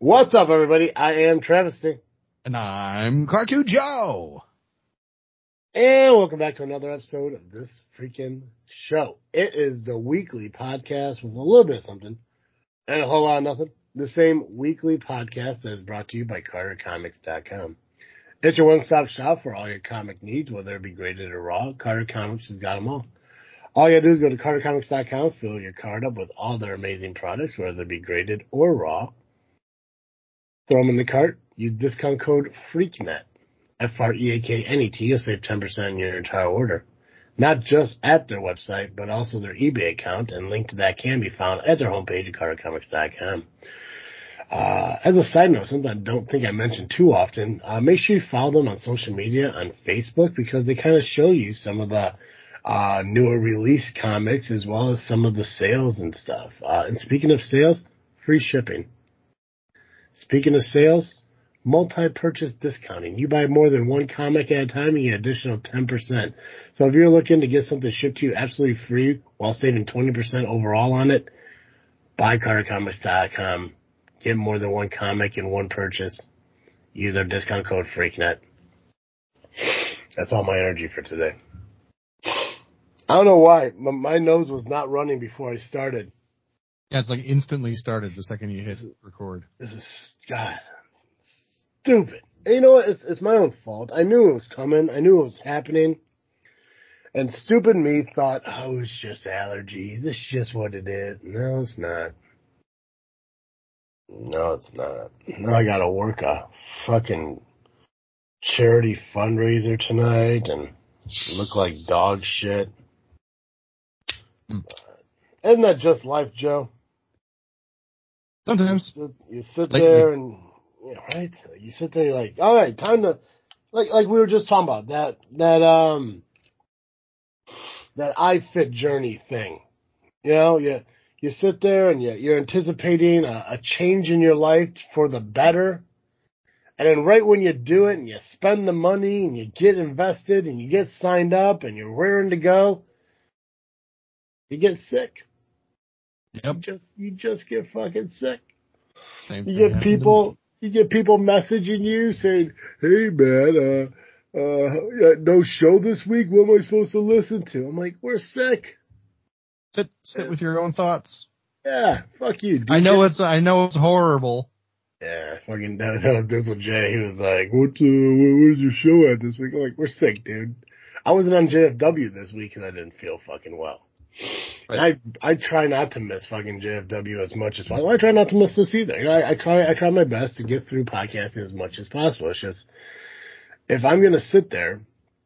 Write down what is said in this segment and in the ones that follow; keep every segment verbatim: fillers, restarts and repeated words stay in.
What's up, everybody? I am Travesty. And I'm Cartoon Joe. And welcome back to another episode of this freaking show. It is the weekly podcast with a little bit of something and a whole lot of nothing. The same weekly podcast that is brought to you by Carter Comics dot com. It's your one-stop shop for all your comic needs, whether it be graded or raw. Carter Comics has got them all. All you gotta do is go to Carter Comics dot com, fill your card up with all their amazing products, whether it be graded or raw. Throw them in the cart. Use discount code FREAKNET, F R E A K N E T. You'll save ten percent on your entire order. Not just at their website, but also their eBay account, and link to that can be found at their homepage at Carter Comics dot com. Uh, as a side note, something I don't think I mention too often, uh, make sure you follow them on social media on Facebook because they kind of show you some of the uh, newer release comics as well as some of the sales and stuff. Uh, and speaking of sales, free shipping. Speaking of sales, multi-purchase discounting. You buy more than one comic at a time, you get additional ten percent. So if you're looking to get something shipped to you absolutely free while saving twenty percent overall on it, buy Carter Comics dot com. Get more than one comic in one purchase. Use our discount code FREAKNET. That's all my energy for today. I don't know why. My, my nose was not running before I started. Yeah, it's like instantly started the second you hit This is, record. This is, God, stupid. And you know what? It's, it's my own fault. I knew it was coming. I knew it was happening. And stupid me thought, oh, it's just allergies. It's just what it is. No, it's not. No, it's not. Now I gotta work a fucking charity fundraiser tonight and look like dog shit. Mm. Isn't that just life, Joe? Sometimes. You sit, you sit Lately. there and, you know, right? You sit there and you're like, all right, time to, like, like we were just talking about, that, that, um, that iFit journey thing. You know, you, you sit there and you, you're anticipating a, a change in your life for the better. And then right when you do it and you spend the money and you get invested and you get signed up and you're raring to go, you get sick. Yep. You just, you just get fucking sick. Same You thing get people, you get people messaging you saying, hey man, uh, uh, no show this week. What am I supposed to listen to? I'm like, we're sick. Sit, sit yeah. with your own thoughts. Yeah, fuck you, dude. I know it's, I know it's horrible. Yeah, fucking, that, that was this with Jay. He was like, what, uh, where's your show at this week? I'm like, we're sick, dude. I wasn't on J F W this week because I didn't feel fucking well. Right. I I try not to miss fucking J F W as much as possible. I try not to miss this either. You know, I, I try I try my best to get through podcasting as much as possible. It's just, if I'm going to sit there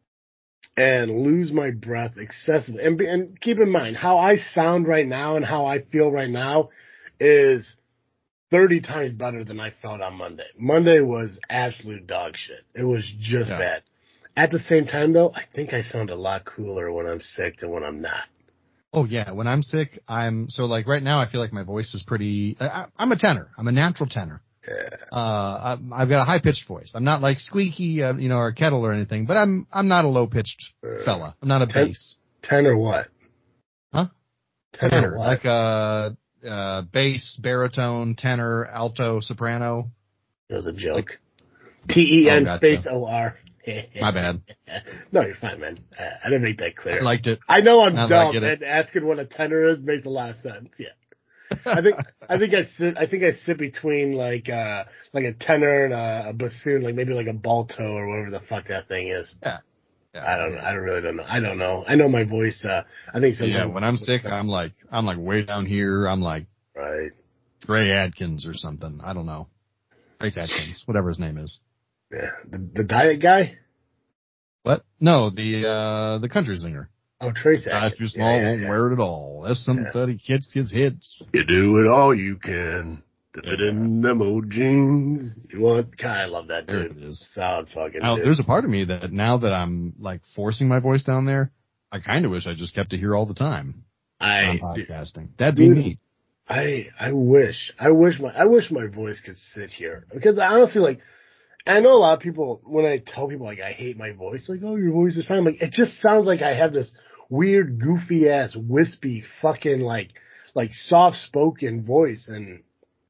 and lose my breath excessively, and, and keep in mind, how I sound right now and how I feel right now is thirty times better than I felt on Monday. Monday was absolute dog shit. It was just yeah. bad. At the same time, though, I think I sound a lot cooler when I'm sick than when I'm not. Oh, yeah. When I'm sick, I'm so like right now, I feel like my voice is pretty. I, I'm a tenor. I'm a natural tenor. Yeah. Uh, I, I've got a high pitched voice. I'm not like squeaky, uh, you know, or a kettle or anything, but I'm I'm not a low pitched uh, fella. I'm not a ten, bass. Tenor what? Huh? Tenor, tenor what? Like a uh, uh, bass, baritone, tenor, alto, soprano. It was a joke. Like, T E N oh, gotcha. Space O R. My bad. No, you're fine, man. Uh, I didn't make that clear. I liked it. I know I'm now dumb, and asking what a tenor is makes a lot of sense. Yeah, I think I think I sit I think I sit between like uh like a tenor and a, a bassoon, like maybe like a balto or whatever the fuck that thing is. Yeah. yeah I don't. Yeah. I don't really don't know. I don't know. I know my voice. Uh, I think sometimes. Yeah. When I'm sick, I'm like I'm like way down here. I'm like right. Trey Adkins or something. I don't know. Trace Adkins, whatever his name is. Yeah, the the diet guy. What? No, the uh the country singer. Oh, Trace Adkins. Size too small, yeah, yeah, won't yeah. wear it at all. That's somebody yeah. kids kids hits. You do it all you can to fit yeah. in them old jeans. You want? God, I love that dude. There it is. Solid fucking. Now, dude. There's a part of me that now that I'm like forcing my voice down there, I kind of wish I just kept it here all the time. I on podcasting. That'd dude, be neat. I I wish I wish my I wish my voice could sit here because I honestly like. I know a lot of people, when I tell people, like, I hate my voice, like, oh, your voice is fine. I'm like, it just sounds like I have this weird, goofy-ass, wispy, fucking, like, like, soft-spoken voice. And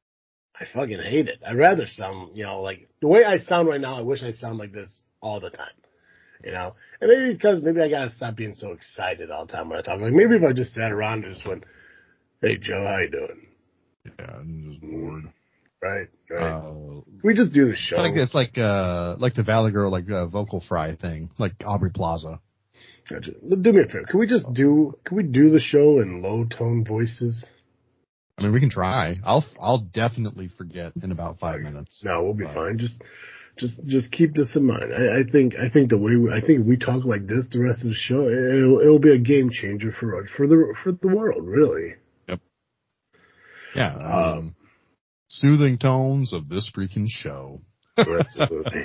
I fucking hate it. I'd rather sound, you know, like the way I sound right now. I wish I sound like this all the time. You know, and maybe because maybe I gotta stop being so excited all the time when I talk. Like maybe if I just sat around and just went, "Hey Joe, how you doing?" Yeah, I'm just bored. Right, right. Uh, we just do the show. It's like it's like uh like the Valley Girl like uh, vocal fry thing, like Aubrey Plaza. Gotcha. Do me a favor. Can we just do? Can we do the show in low tone voices? I mean, we can try. I'll I'll definitely forget in about five Okay. minutes. No, we'll be but. fine. Just just just keep this in mind. I, I think I think the way we, I think if we talk like this the rest of the show, it'll, it'll be a game changer for for the for the world, really. Yep. Yeah, I Uh, mean, soothing tones of this freaking show. Absolutely.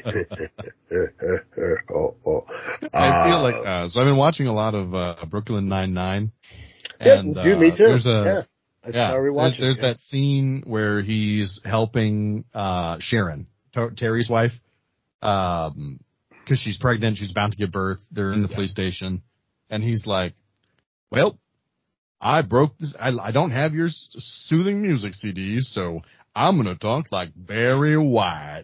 oh, oh. Uh, I feel like uh, so. I've been watching a lot of uh, Brooklyn Nine-Nine, and yeah, dude, me uh, too. there's a yeah, I yeah, started there's, rewatching. there's yeah. that scene where he's helping uh, Sharon, Ter- Terry's wife, um, because she's pregnant, she's about to give birth. They're in the Yeah. police station, and he's like, "Well, I broke this. I, I don't have your s- soothing music C Ds, so I'm gonna talk like Barry White."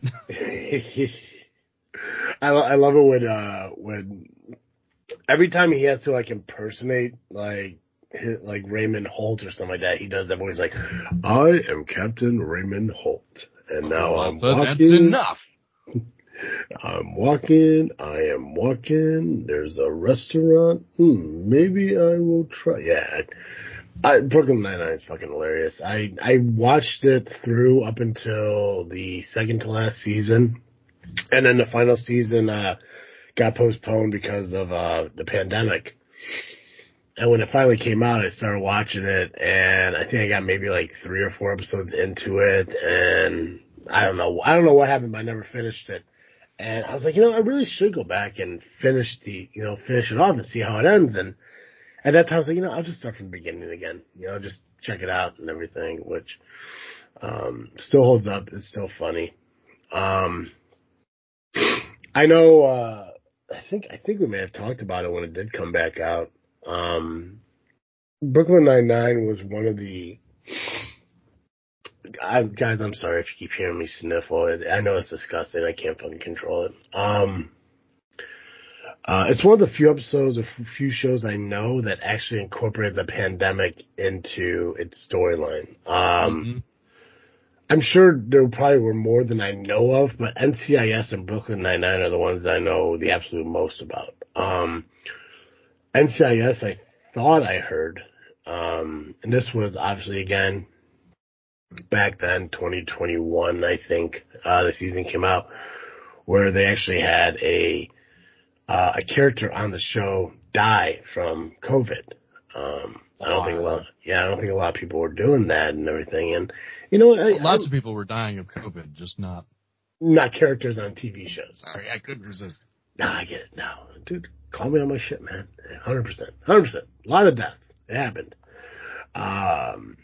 I I love it when uh when every time he has to like impersonate like his, like Raymond Holt or something like that, he does that voice like, "I am Captain Raymond Holt, and now I'm Walter, walking. that's enough. I'm walking. I am walking. There's a restaurant. Hmm, maybe I will try." Yeah. I, Brooklyn Nine-Nine is fucking hilarious. I, I watched it through up until the second to last season. And then the final season, uh, got postponed because of, uh, the pandemic. And when it finally came out, I started watching it, and I think I got maybe like three or four episodes into it, and I don't know, I don't know what happened, but I never finished it. And I was like, you know, I really should go back and finish the, you know, finish it off and see how it ends. And at that time, I was like, you know, I'll just start from the beginning again. You know, just check it out and everything, which um, still holds up. It's still funny. Um, I know. Uh, I think I think we may have talked about it when it did come back out. Um, Brooklyn Nine-Nine was one of the I, guys. I'm sorry if you keep hearing me sniffle. I know it's disgusting. I can't fucking control it. Um, Uh, it's one of the few episodes or few shows I know that actually incorporated the pandemic into its storyline. Um, Mm-hmm. I'm sure there probably were more than I know of, but N C I S and Brooklyn Nine-Nine are the ones I know the absolute most about. Um, N C I S, I thought I heard, um, and this was obviously again back then, twenty twenty-one, I think, uh, the season came out, where they actually had a Uh, a character on the show die from COVID. Um, I don't think a lot. Yeah, I don't think a lot of people were doing that and everything. And you know what? I, Well, lots I, of people were dying of COVID, just not. not characters on T V shows. Sorry, I couldn't resist. Nah, I get it. No, dude, call me on my shit, man. Hundred percent, hundred percent. A lot of deaths. It happened. Um,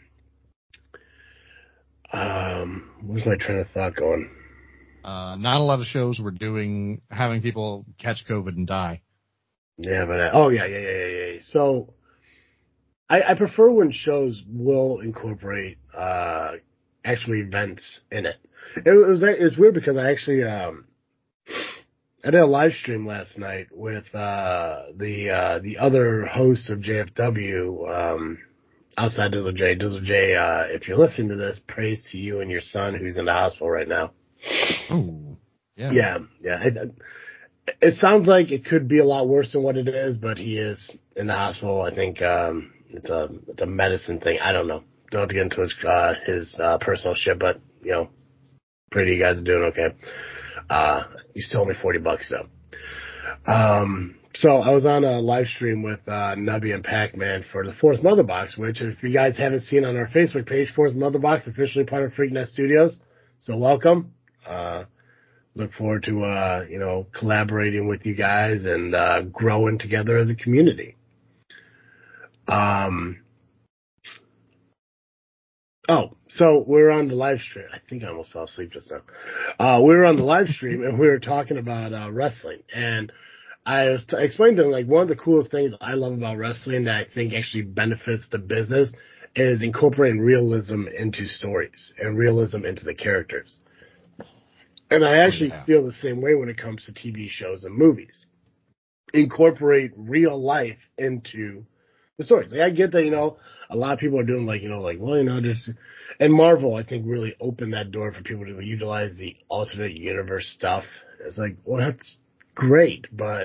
um, where's my train of thought going? Uh, not a lot of shows were doing having people catch COVID and die. Yeah, but I, oh yeah, yeah, yeah, yeah, yeah. So I, I prefer when shows will incorporate uh, actual events in it. It was it was weird because I actually um, I did a live stream last night with uh, the uh, the other host of J F W um, outside Dizzle J. Dizzle J, uh, if you're listening to this, praise to you and your son who's in the hospital right now. Oh, yeah, Yeah, yeah. It, it sounds like it could be a lot worse than what it is, but he is in the hospital. I think um, it's a it's a medicine thing. I don't know. Don't have to get into his uh, his uh, personal shit, but you know, pretty you guys are doing okay. Uh, he still owe me forty bucks though. Um, so I was on a live stream with uh, Nubby and Pac-Man for the Fourth Mother Box, which if you guys haven't seen on our Facebook page, Fourth Mother Box officially part of Freaknet Studios. So welcome. Uh, Look forward to, uh, you know, collaborating with you guys and, uh, growing together as a community. Um, oh, so we were on the live stream. I think I almost fell asleep just now. Uh, we were on the live stream and we were talking about, uh, wrestling. And I was t- explaining to them, like, one of the coolest things I love about wrestling that I think actually benefits the business is incorporating realism into stories and realism into the characters. And I actually yeah. feel the same way when it comes to T V shows and movies. Incorporate real life into the stories. Like, I get that, you know, a lot of people are doing like, you know, like, well, you know, just, and Marvel, I think, really opened that door for people to utilize the alternate universe stuff. It's like, well, that's great, but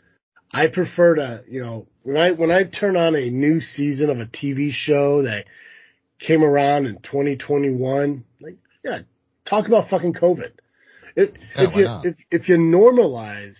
I prefer to, you know, when I, when I turn on a new season of a T V show that came around in twenty twenty-one, like, yeah, talk about fucking COVID. If, Yeah, if why you, not? if, if you normalize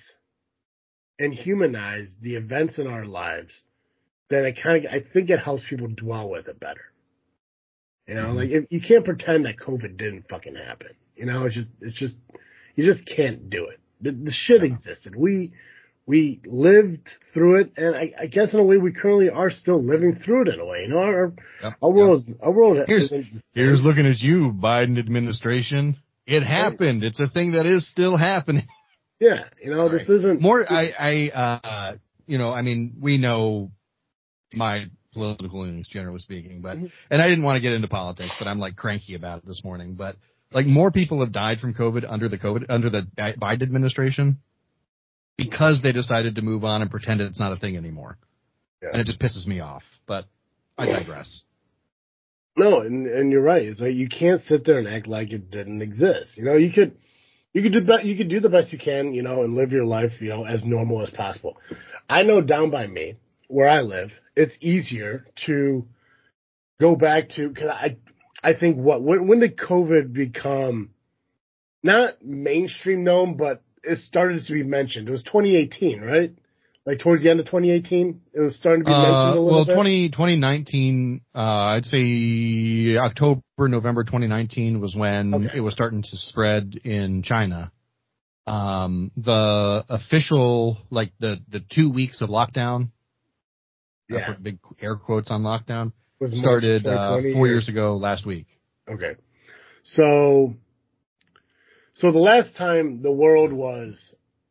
and humanize the events in our lives, then it kind of, I think it helps people dwell with it better. You know, mm-hmm. like if, you can't pretend that COVID didn't fucking happen. You know, it's just, it's just, you just can't do it. The, the shit yeah. existed. We, we lived through it, and I, I guess in a way we currently are still living through it in a way. You know, our, yep. our world, yep. our world. Here's, here's looking at you, Biden administration. It happened. It's a thing that is still happening. Yeah, you know, this right. isn't more. I, I, uh, you know, I mean, we know my political leanings, generally speaking, but mm-hmm. and I didn't want to get into politics, but I'm like cranky about it this morning. But like, more people have died from COVID under the COVID under the Biden administration because they decided to move on and pretend it's not a thing anymore, yeah. and it just pisses me off. But I digress. No, and and you're right. It's like you can't sit there and act like it didn't exist. You know, you could you could do be- you could do the best you can, you know, and live your life, you know, as normal as possible. I know down by me, where I live, it's easier to go back to, because I I think what when when did COVID become not mainstream known, but it started to be mentioned? It was twenty eighteen, right? Like towards the end of twenty eighteen, it was starting to be mentioned uh, a little well, bit. Well, twenty nineteen, uh, I'd say October, November twenty nineteen was when okay. it was starting to spread in China. Um, the official, like the, the two weeks of lockdown, yeah. I put big air quotes on lockdown, was started uh, four or... years ago last week. Okay. So, so the last time the world was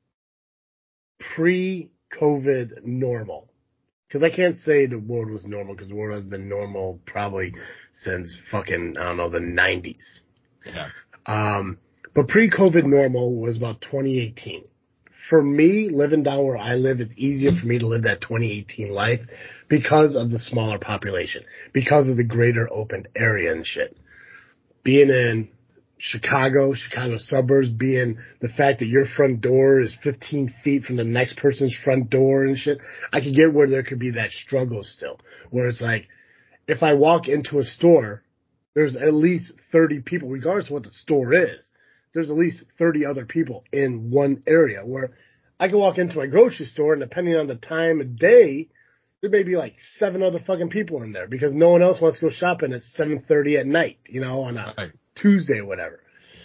pre COVID normal, because I can't say the world was normal, because the world has been normal probably since fucking, I don't know, the nineties. Yeah. Um, but pre-COVID normal was about twenty eighteen. For me, living down where I live, it's easier for me to live that twenty eighteen life because of the smaller population, because of the greater open area and shit. Being in Chicago, Chicago suburbs, being the fact that your front door is fifteen feet from the next person's front door and shit, I could get where there could be that struggle still, where it's like, if I walk into a store, there's at least thirty people, regardless of what the store is, there's at least thirty other people in one area, where I can walk into my grocery store and depending on the time of day, there may be like seven other fucking people in there because no one else wants to go shopping at seven thirty at night, you know, on a right. Tuesday or whatever.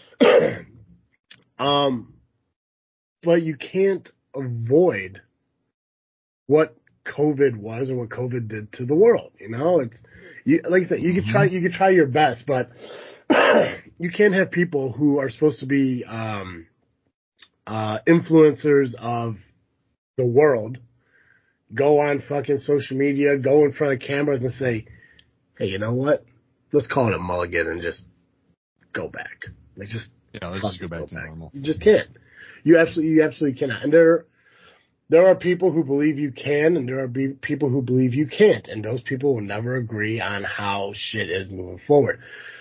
um, but you can't avoid what COVID was and what COVID did to the world. You know, it's you, like I said, you mm-hmm. could try, you could try your best, but you can't have people who are supposed to be um, uh, influencers of the world go on fucking social media, go in front of cameras and say, hey, you know what? Let's call it a mulligan and just go back. Like, just yeah, let's just go back go to back. normal. You just can't. You absolutely, you absolutely cannot. And there, there are people who believe you can, and there are be- people who believe you can't, and those people will never agree on how shit is moving forward.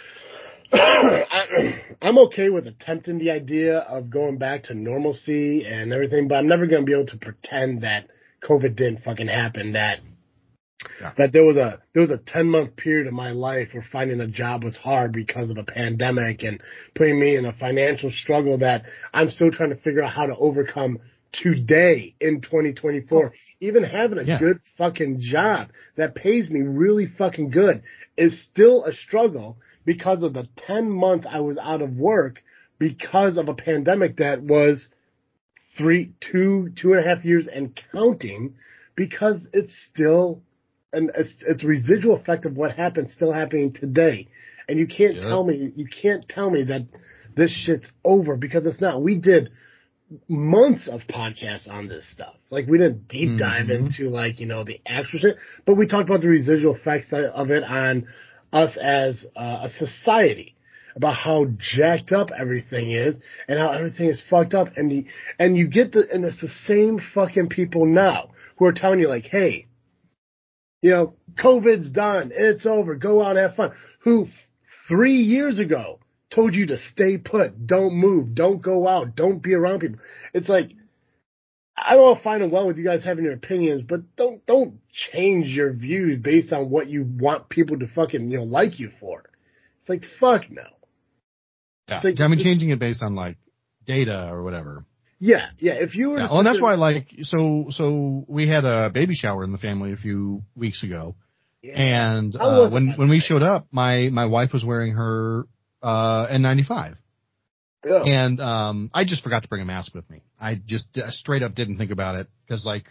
I, I'm okay with attempting the idea of going back to normalcy and everything, but I'm never going to be able to pretend that COVID didn't fucking happen, that yeah. that there was a there was a ten month period of my life where finding a job was hard because of a pandemic and putting me in a financial struggle that I'm still trying to figure out how to overcome today in twenty twenty-four. Oh. Even having a yeah. good fucking job that pays me really fucking good is still a struggle because of the ten months I was out of work because of a pandemic that was three, two, two and a half years and counting, because it's still an it's, it's a residual effect of what happened still happening today. And you can't yep. tell me, you can't tell me that this shit's over, because it's not. We did, months of podcasts on this stuff. Like, we didn't deep dive Mm-hmm. into, like, you know, the actual shit, but we talked about the residual effects of it on us as uh, a society, about how jacked up everything is and how everything is fucked up. And the, and you get the, and it's the same fucking people now who are telling you, like, hey, you know, COVID's done. It's over. Go out and have fun. Who three years ago told you to stay put, don't move, don't go out, don't be around people. It's like, I don't find it well with you guys having your opinions, but don't don't change your views based on what you want people to fucking, you know, like you for. It's like, fuck no. Yeah, Like, I mean, changing it based on like data or whatever. Yeah, yeah. If you were, yeah, to well, and that's why, like, so so we had a baby shower in the family a few weeks ago, yeah. and How uh, was when it? when we showed up, my my wife was wearing her uh, N ninety-five. Yeah. And um, I just forgot to bring a mask with me. I just uh, straight up didn't think about it because, like,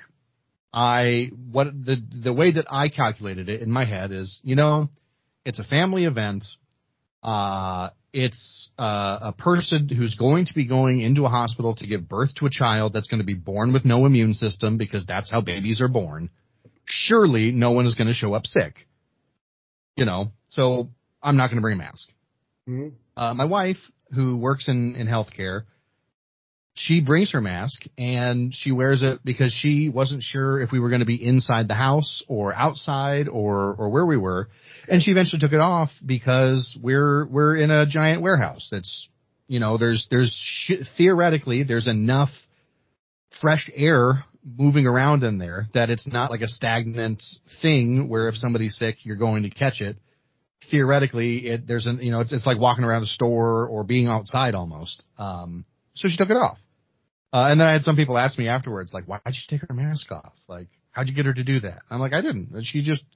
I what the the way that I calculated it in my head is, you know, it's a family event. Uh, it's uh, a person who's going to be going into a hospital to give birth to a child that's going to be born with no immune system because that's how babies are born. Surely no one is going to show up sick. You know, so I'm not going to bring a mask. Mm-hmm. Uh, my wife, who works in, in healthcare, she brings her mask and she wears it because she wasn't sure if we were going to be inside the house or outside or, or where we were. And she eventually took it off because we're, we're in a giant warehouse. That's, you know, there's, there's sh- theoretically there's enough fresh air moving around in there that it's not like a stagnant thing where if somebody's sick, you're going to catch it. Theoretically, it, there's an, you know, it's, it's like walking around a store or being outside almost. Um, so she took it off. Uh, and then I had some people ask me afterwards, like, why'd you take her mask off? Like, how'd you get her to do that? I'm like, I didn't. And she just,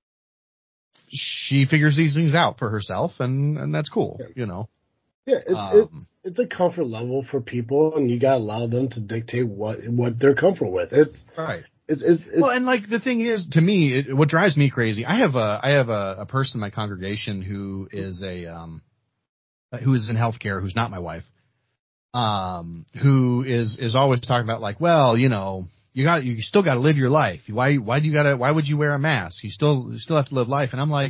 she figures these things out for herself and, and that's cool, Yeah. you know? Yeah. It's, Um, it's, it's a comfort level for people and you gotta allow them to dictate what, what they're comfortable with. It's, right. It's, it's, it's, well, and like the thing is, to me, it, what drives me crazy, I have a, I have a, a person in my congregation who is a, um, who is in healthcare, who's not my wife, um, who is, is always talking about like, well, you know, you got, you still got to live your life. Why, why do you gotta, why would you wear a mask? You still, you still have to live life. And I'm like,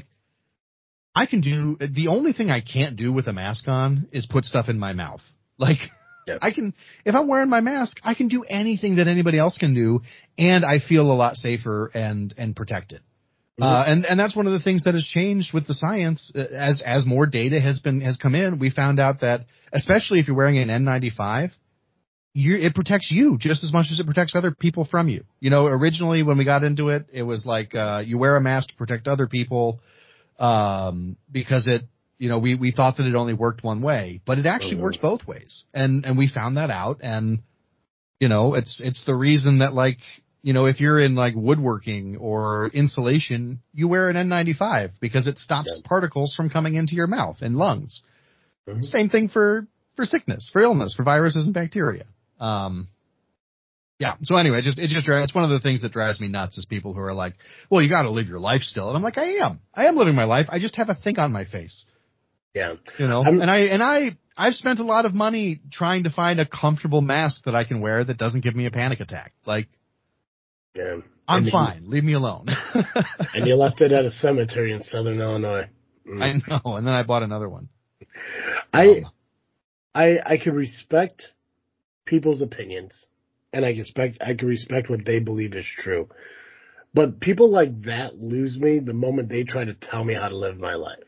I can do, the only thing I can't do with a mask on is put stuff in my mouth. Like, yeah. I can, if I'm wearing my mask, I can do anything that anybody else can do, and I feel a lot safer and, and protected. Mm-hmm. Uh, and, and that's one of the things that has changed with the science. As, as more data has been, has come in, we found out that, especially if you're wearing an N ninety-five, you, it protects you just as much as it protects other people from you. You know, originally when we got into it, it was like, uh, you wear a mask to protect other people, um, because it, you know, we, we thought that it only worked one way, but it actually mm-hmm. works both ways. And, and we found that out. And, you know, it's, it's the reason that, like, you know, if you're in like woodworking or insulation, you wear an N ninety-five because it stops yeah. particles from coming into your mouth and lungs. Mm-hmm. Same thing for, for sickness, for illness, for viruses and bacteria. Um, yeah. So anyway, just, it just, it's one of the things that drives me nuts is people who are like, well, you got to live your life still. And I'm like, I am, I am living my life. I just have a thing on my face. Yeah. You know, I'm, and I, and I, I've spent a lot of money trying to find a comfortable mask that I can wear that doesn't give me a panic attack. Like, yeah. I'm and fine. You, leave me alone. And you left it at a cemetery in Southern Illinois. Mm. I know. And then I bought another one. I, um, I, I can respect people's opinions and I respect, I can respect what they believe is true, but people like that lose me the moment they try to tell me how to live my life.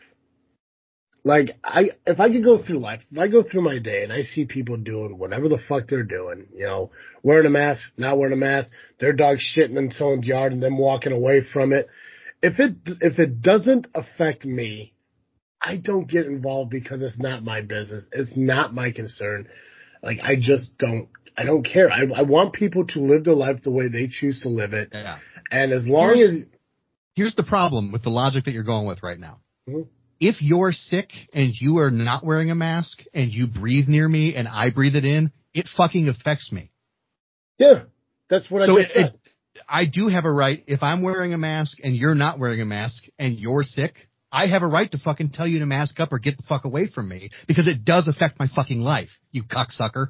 Like, I, if I could go through life, if I go through my day and I see people doing whatever the fuck they're doing, you know, wearing a mask, not wearing a mask, their dog shitting in someone's yard and them walking away from it. If it, if it doesn't affect me, I don't get involved because it's not my business. It's not my concern. Like, I just don't, I don't care. I, I want people to live their life the way they choose to live it. Yeah. And as long here's, as. Here's the problem with the logic that you're going with right now. Mm-hmm. If you're sick and you are not wearing a mask and you breathe near me and I breathe it in, it fucking affects me. Yeah, that's what so I just it, said. It, I do have a right, if I'm wearing a mask and you're not wearing a mask and you're sick, I have a right to fucking tell you to mask up or get the fuck away from me because it does affect my fucking life, you cocksucker.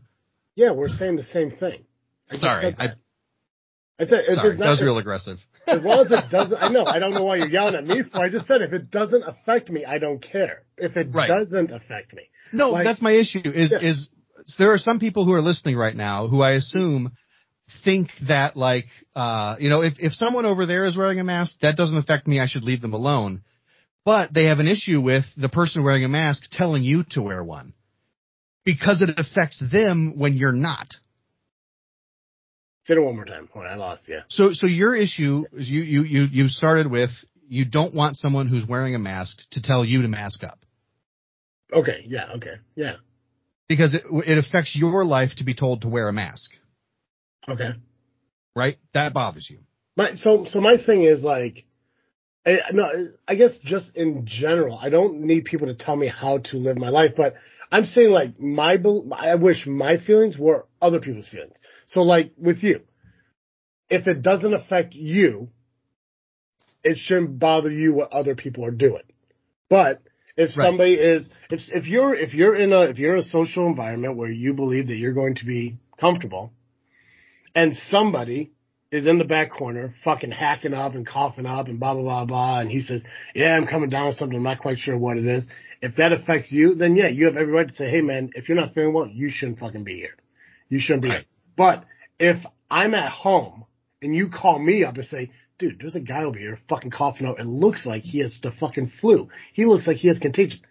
Yeah, we're saying the same thing. I Sorry, I, I said, if sorry, it's not, that was if, real aggressive. As long as it doesn't, I know, I don't know why you're yelling at me for. I just said if it doesn't affect me, I don't care. If it Right. doesn't affect me, no, like, that's my issue. Is yeah. is there are some people who are listening right now who I assume think that like uh you know if if someone over there is wearing a mask, that doesn't affect me. I should leave them alone. But they have an issue with the person wearing a mask telling you to wear one because it affects them when you're not. Say it one more time. Oh, I lost you. So, so your issue is you, you, you, you started with you don't want someone who's wearing a mask to tell you to mask up. Okay. Yeah. Okay. Yeah. Because it, it affects your life to be told to wear a mask. Okay. Right? That bothers you. My so so my thing is like, I, no, I guess just in general, I don't need people to tell me how to live my life, but I'm saying like my, I wish my feelings were other people's feelings. So like with you, if it doesn't affect you, it shouldn't bother you what other people are doing. But if Right. somebody is, if if you're if you're in a if you're in a social environment where you believe that you're going to be comfortable, and somebody is in the back corner fucking hacking up and coughing up and blah, blah, blah, blah. And he says, yeah, I'm coming down with something. I'm not quite sure what it is. If that affects you, then yeah, you have every right to say, hey man, if you're not feeling well, you shouldn't fucking be here. You shouldn't be Right. here. But if I'm at home and you call me up and say, dude, there's a guy over here fucking coughing out. It looks like he has the fucking flu. He looks like he has contagion.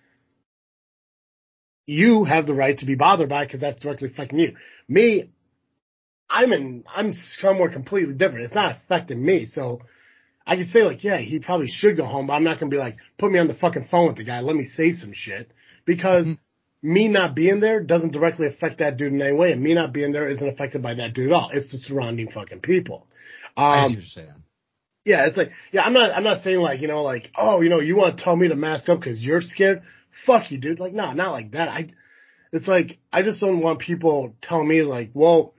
You have the right to be bothered by it because that's directly affecting you. Me, I'm in, I'm somewhere completely different. It's not affecting me. So I can say like, yeah, he probably should go home, but I'm not going to be like, put me on the fucking phone with the guy. Let me say some shit because mm-hmm. me not being there doesn't directly affect that dude in any way. And me not being there isn't affected by that dude at all. It's the surrounding fucking people. Um, I see what you're saying. Yeah. It's like, yeah, I'm not, I'm not saying like, you know, like, oh, you know, you want to tell me to mask up because you're scared. Fuck you, dude. Like, no, nah, not like that. I, it's like, I just don't want people telling me like, well,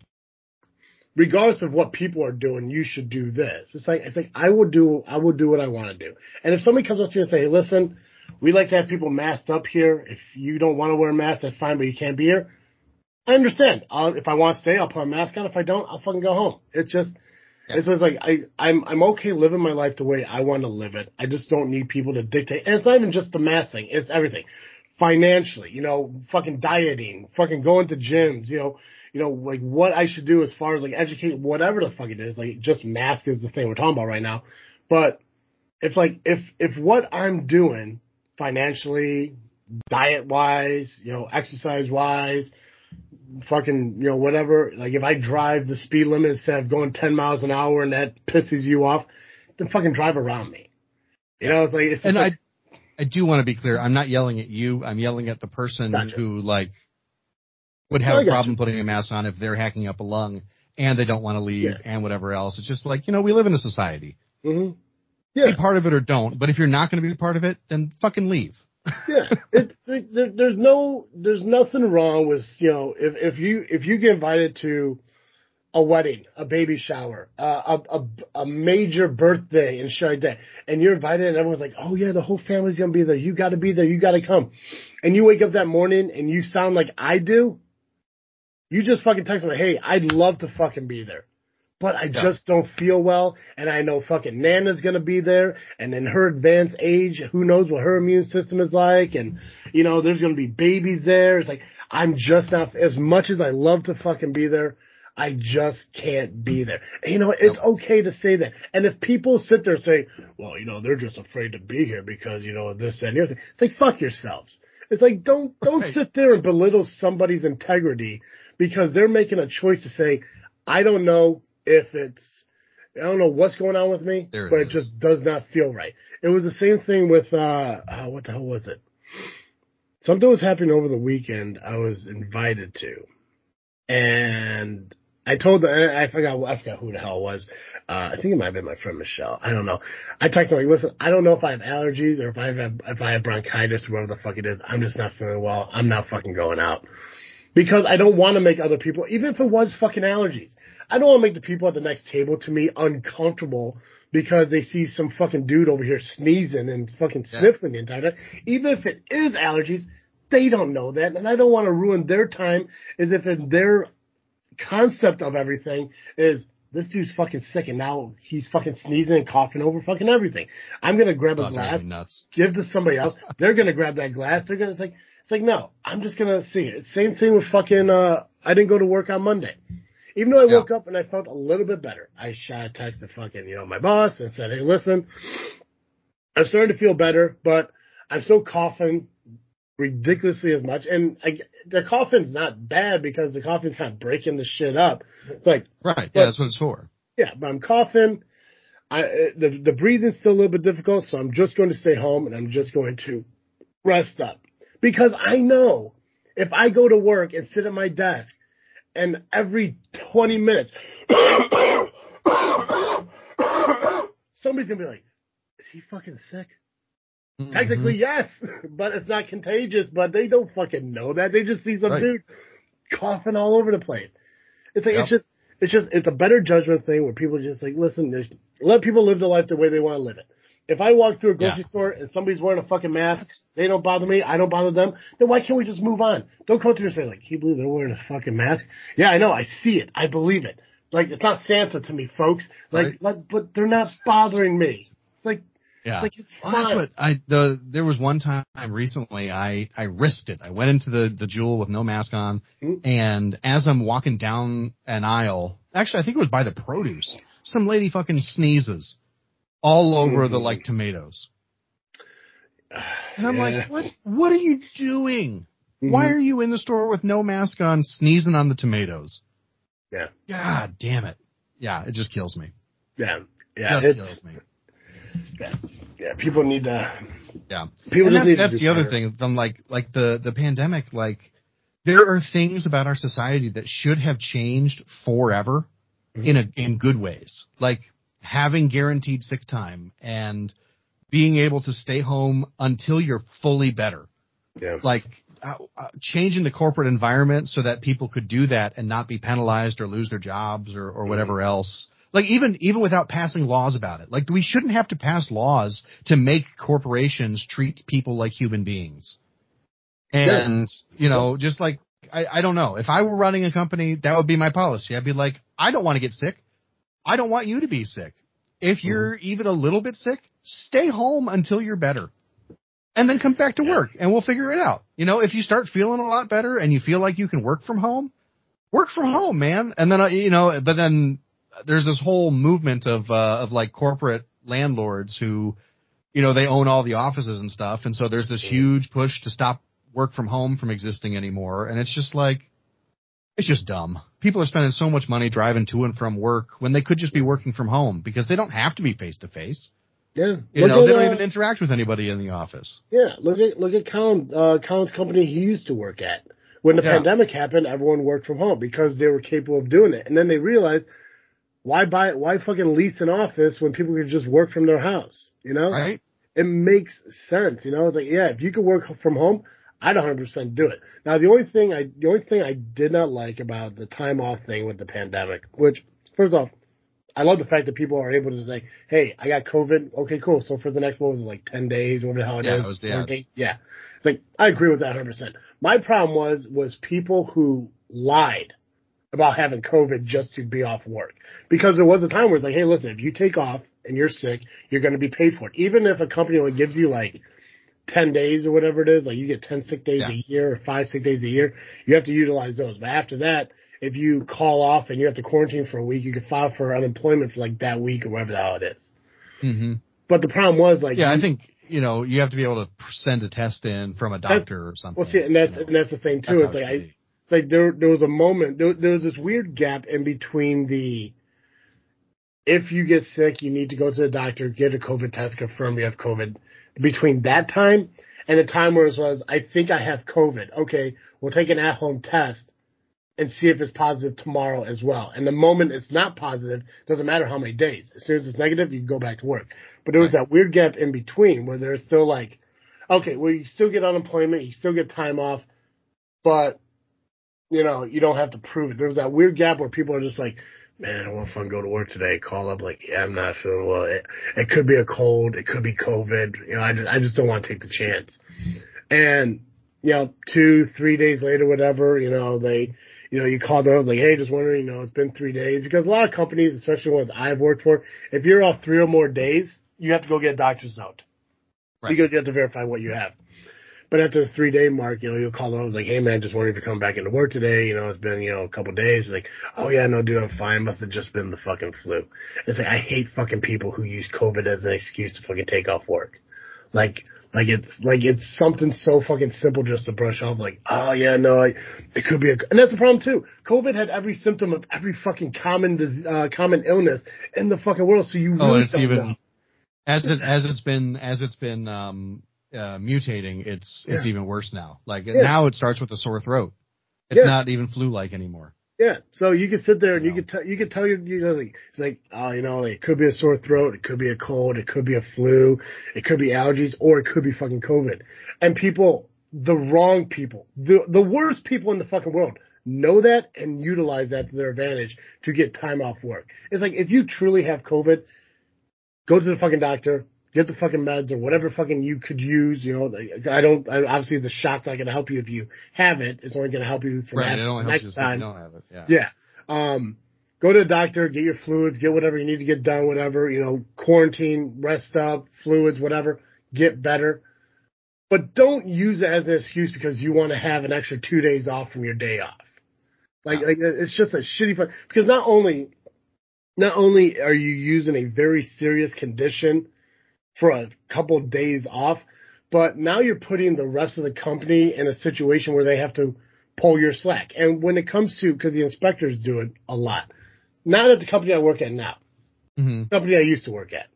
regardless of what people are doing, you should do this. It's like, it's like, I will do, I will do what I want to do. And if somebody comes up to you and say, hey, listen, we like to have people masked up here. If you don't want to wear a mask, that's fine, but you can't be here. I understand. I'll, if I want to stay, I'll put a mask on. If I don't, I'll fucking go home. It's just, yeah. It's just like, I, I'm, I'm okay living my life the way I want to live it. I just don't need people to dictate. And it's not even just the mask thing. It's everything. Financially, you know, fucking dieting, fucking going to gyms, you know, you know, like what I should do as far as like educate, whatever the fuck it is. Like just mask is the thing we're talking about right now. But it's like, if, if what I'm doing financially, diet wise, you know, exercise wise, fucking, you know, whatever, like if I drive the speed limit instead of going ten miles an hour and that pisses you off, then fucking drive around me. You yeah. know, it's like, it's and like, I, I do want to be clear. I'm not yelling at you. I'm yelling at the person gotcha. who like, would have a problem you. putting a mask on if they're hacking up a lung and they don't want to leave yeah. and whatever else. It's just like, you know, we live in a society. Mm-hmm. Yeah. Be part of it or don't. But if you're not going to be part of it, then fucking leave. yeah. It, it, there, there's no, there's nothing wrong with, you know, if, if you, if you get invited to a wedding, a baby shower, uh, a, a, a major birthday and shit like that, and you're invited and everyone's like, oh yeah, the whole family's going to be there. You got to be there. You got to come. And you wake up that morning and you sound like I do. You just fucking text me, hey, I'd love to fucking be there, but I yeah. just don't feel well, and I know fucking Nana's gonna be there, and in her advanced age, who knows what her immune system is like, and, you know, there's gonna be babies there. It's like, I'm just not, as much as I love to fucking be there, I just can't be there. And, you know, it's nope. okay to say that. And if people sit there and say, well, you know, they're just afraid to be here because, you know, this and the other thing, it's like, fuck yourselves. It's like, don't, don't right. sit there and belittle somebody's integrity because they're making a choice to say, I don't know if it's, I don't know what's going on with me, it but is. it just does not feel right. It was the same thing with, uh, oh, what the hell was it? Something was happening over the weekend I was invited to. And I told them, I forgot, I forgot who the hell it was. Uh, I think it might have been my friend Michelle. I don't know. I texted her like, listen, I don't know if I have allergies or if I have, if I have bronchitis or whatever the fuck it is. I'm just not feeling well. I'm not fucking going out. Because I don't want to make other people, even if it was fucking allergies, I don't want to make the people at the next table to me uncomfortable because they see some fucking dude over here sneezing and fucking sniffling yeah. the entire time. Even if it is allergies, they don't know that, and I don't want to ruin their time as if in their concept of everything is this dude's fucking sick and now he's fucking sneezing and coughing over fucking everything. I'm going to grab a Oh, glass, nuts. give to somebody else. They're going to grab that glass. They're going to, it's like, it's like, no, I'm just going to see it. Same thing with fucking, uh, I didn't go to work on Monday. Even though I Yeah. woke up and I felt a little bit better. I shot a text to fucking, you know, my boss and said, hey, listen, I'm starting to feel better, but I'm still coughing ridiculously as much. And I, the coughing's not bad because the coughing's kind of breaking the shit up. It's like, Right. but, Yeah, that's what it's for. Yeah, but I'm coughing. I, the, the breathing's still a little bit difficult, so I'm just going to stay home and I'm just going to rest up. Because I know if I go to work and sit at my desk and every twenty minutes, somebody's going to be like, is he fucking sick? Mm-hmm. Technically, yes, but it's not contagious, but they don't fucking know that. They just see some right. dude coughing all over the place. It's like, yep. it's just, it's just, it's a better judgment thing where people just like, listen, let people live their life the way they want to live it. If I walk through a grocery yeah. store and somebody's wearing a fucking mask, they don't bother me, I don't bother them, then why can't we just move on? Don't come to me and say, like, can you believe they're wearing a fucking mask? Yeah, I know, I see it, I believe it. Like, it's not Santa to me, folks. Like, right. like but they're not bothering me. It's like, Yeah. It's like it's well, fun. that's what I, the, there was one time recently I, I risked it. I went into the, the Jewel with no mask on, mm-hmm. and as I'm walking down an aisle, actually I think it was by the produce, some lady fucking sneezes all over mm-hmm. the, like, tomatoes. And I'm yeah. like, what, what are you doing? Mm-hmm. Why are you in the store with no mask on sneezing on the tomatoes? Yeah. God damn it. Yeah, it just kills me. Yeah. Yeah. It just kills me. Yeah. Yeah. People need to. Yeah. People and just that's, need that's to the other thing. From like, like the, the pandemic, like, there are things about our society that should have changed forever mm-hmm. in a, in good ways. Like having guaranteed sick time and being able to stay home until you're fully better. Yeah. Like uh, uh, changing the corporate environment so that people could do that and not be penalized or lose their jobs or, or whatever mm-hmm. else. Like even, even without passing laws about it. Like we shouldn't have to pass laws to make corporations treat people like human beings. And, yeah. you know, just like, I, I don't know. If I were running a company, that would be my policy. I'd be like, I don't want to get sick. I don't want you to be sick. If you're mm-hmm. even a little bit sick, stay home until you're better. And then come back to work and we'll figure it out. You know, if you start feeling a lot better and you feel like you can work from home, work from home, man. And then, uh, you know, but then there's this whole movement of, uh, of like corporate landlords who, you know, they own all the offices and stuff. And so there's this huge push to stop work from home from existing anymore. And it's just like, it's just dumb. People are spending so much money driving to and from work when they could just be working from home because they don't have to be face to face. Yeah. You look know, at, they don't uh, even interact with anybody in the office. Yeah. Look at, look at Colin, uh, Colin's company he used to work at. When the yeah. pandemic happened, everyone worked from home because they were capable of doing it. And then they realized, why buy, why fucking lease an office when people could just work from their house? You know? Right. It makes sense. You know, it's like, yeah, if you could work from home, I'd one hundred percent do it. Now, the only thing I, the only thing I did not like about the time off thing with the pandemic, which, first off, I love the fact that people are able to say, hey, I got COVID. Okay, cool. So for the next, what was it, like ten days, whatever the hell it yeah, is. It was, yeah. yeah. It's like, I agree with that one hundred percent. My problem was, was people who lied about having COVID just to be off work. Because there was a time where it's like, hey, listen, if you take off and you're sick, you're going to be paid for it. Even if a company only gives you like ten days or whatever it is, like you get ten sick days yeah. a year or five sick days a year, you have to utilize those. But after that, if you call off and you have to quarantine for a week, you can file for unemployment for like that week or whatever the hell it is. Mm-hmm. But the problem was like, yeah, you, I think, you know, you have to be able to send a test in from a doctor or something. Well, see, and that's, you know? and that's the thing too. It's like, I, it's like there, there was a moment, there, there was this weird gap in between the, if you get sick, you need to go to the doctor, get a COVID test, confirm you have COVID. Between that time and the time where it was, I think I have COVID. Okay, we'll take an at-home test and see if it's positive tomorrow as well. And the moment it's not positive, doesn't matter how many days. As soon as it's negative, you can go back to work. But there was right. that weird gap in between where there's still like, okay, well, you still get unemployment, you still get time off, but, you know, you don't have to prove it. There was that weird gap where people are just like, man, I don't want to fucking go to work today. Call up like, yeah, I'm not feeling well. It, it could be a cold. It could be COVID. You know, I just, I just don't want to take the chance. And you know, two, three days later, whatever, you know, they, you know, you call them like, hey, just wondering, you know, it's been three days. Because a lot of companies, especially ones I've worked for, if you're off three or more days, you have to go get a doctor's note. Right. Because you have to verify what you have. But after the three day mark, you know, you'll call them like, hey man, just wondering if you're coming back into work today. You know, it's been, you know, a couple of days. It's like, oh yeah, no dude, I'm fine. It must have just been the fucking flu. It's like, I hate fucking people who use COVID as an excuse to fucking take off work. Like, like it's, like it's something so fucking simple just to brush off. Like, oh yeah, no, I, it could be a, and that's the problem too. COVID had every symptom of every fucking common, uh, common illness in the fucking world. So you really oh, it's don't even, know. As it, as it's been, as it's been, um, Uh, mutating, it's it's yeah. even worse now. Like yeah. now, it starts with a sore throat. It's yeah. not even flu-like anymore. Yeah, so you can sit there and you, you know. can tell you can tell your you know like it's like oh you know like, it could be a sore throat, it could be a cold, it could be a flu, it could be allergies, or it could be fucking COVID. And people, the wrong people, the the worst people in the fucking world know that and utilize that to their advantage to get time off work. It's like if you truly have COVID, go to the fucking doctor. Get the fucking meds or whatever fucking you could use. You know, I don't. I, obviously, the shot's not going to help you if you have it. It's only going to help you for right, that it only next helps time. If you don't have it. Yeah. Yeah. Um, go to the doctor, get your fluids, get whatever you need to get done, whatever. You know, quarantine, rest up, fluids, whatever. Get better, but don't use it as an excuse because you want to have an extra two days off from your day off. Like, yeah. like it's just a shitty fun. Because not only, not only are you using a very serious condition for a couple of days off, but now you're putting the rest of the company in a situation where they have to pull your slack. And when it comes to, because the inspectors do it a lot, not at the company I work at now, mm-hmm. the company I used to work at.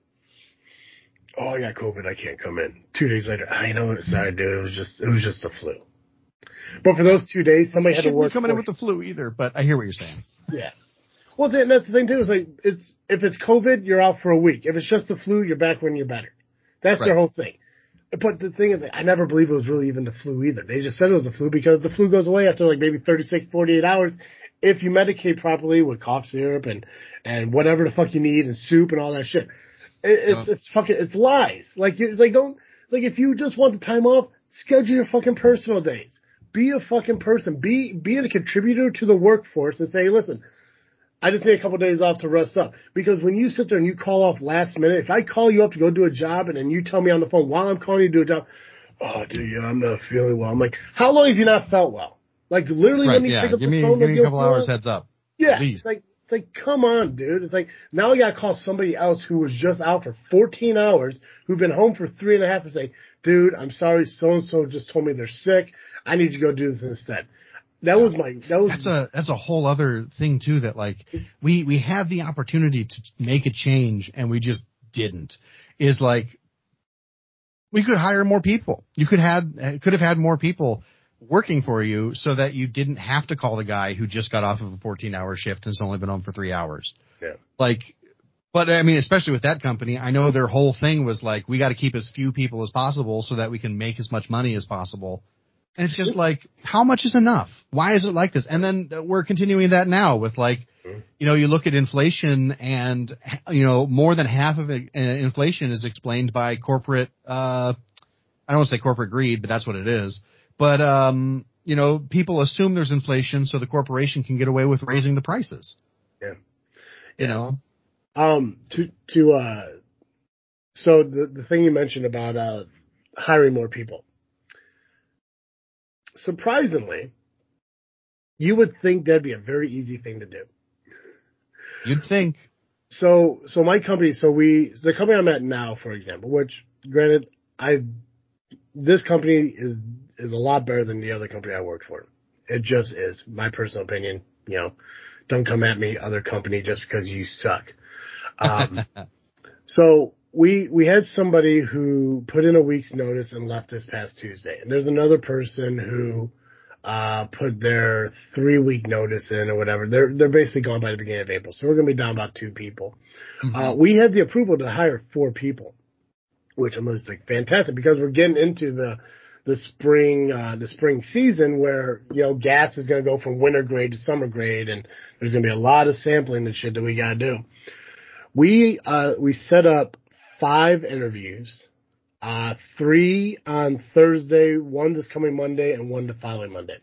Oh, I got COVID, I can't come in. Two days later, I know, sorry, dude, it was just, it was just a flu. But for those two days, somebody had to work. Shouldn't be coming in with the flu either, but I hear what you're saying. Yeah. Well, and that's the thing too. Is like it's if it's COVID, you're out for a week. If it's just the flu, you're back when you're better. That's right. Their whole thing. But the thing is, like, I never believe it was really even the flu either. They just said it was the flu because the flu goes away after like maybe thirty-six, forty-eight hours if you medicate properly with cough syrup and and whatever the fuck you need and soup and all that shit. It, it's it's fucking it's lies. Like it's like don't like if you just want the time off, schedule your fucking personal days. Be a fucking person. Be be a contributor to the workforce and say, hey, listen, I just need a couple of days off to rest up. Because when you sit there and you call off last minute, if I call you up to go do a job and then you tell me on the phone while I'm calling you to do a job, oh, dude, yeah, I'm not feeling well. I'm like, how long have you not felt well? Like literally right, when you yeah. pick up give the me, phone, give like, me a couple hours well? heads up. Yeah, it's like it's like come on, dude. It's like now I got to call somebody else who was just out for fourteen hours, who've been home for three and a half, and say, dude, I'm sorry, so and so just told me they're sick. I need to go do this instead. That yeah. was my, that was, that's a, that's a whole other thing too, that like, we, we had the opportunity to make a change and we just didn't. Is like, we could hire more people. You could have, could have had more people working for you so that you didn't have to call the guy who just got off of a fourteen hour shift and has only been home for three hours. Yeah. Like, but I mean, especially with that company, I know their whole thing was like, we got to keep as few people as possible so that we can make as much money as possible. And it's just like, how much is enough? Why is it like this? And then we're continuing that now with like, you know, you look at inflation and, you know, more than half of it, uh, inflation is explained by corporate, uh, I don't want to say corporate greed, but that's what it is. But, um, you know, people assume there's inflation so the corporation can get away with raising the prices. Yeah. You yeah. know? Um, to, to, uh, so the, the thing you mentioned about, uh, hiring more people. Surprisingly, you would think that'd be a very easy thing to do. You'd think. So, so my company, so we, the company I'm at now, for example, which granted, I, this company is, is a lot better than the other company I worked for. It just is my personal opinion. You know, don't come at me, other company, just because you suck. Um, so we, we had somebody who put in a week's notice and left this past Tuesday. And there's another person who, uh, put their three week notice in or whatever. They're, they're basically gone by the beginning of April. So we're going to be down about two people. Mm-hmm. Uh, we had the approval to hire four people, which I'm just like fantastic because we're getting into the, the spring, uh, the spring season where, you know, gas is going to go from winter grade to summer grade. And there's going to be a lot of sampling and shit that we got to do. We, uh, we set up five interviews, Uh, three on Thursday, one this coming Monday, and one the following Monday.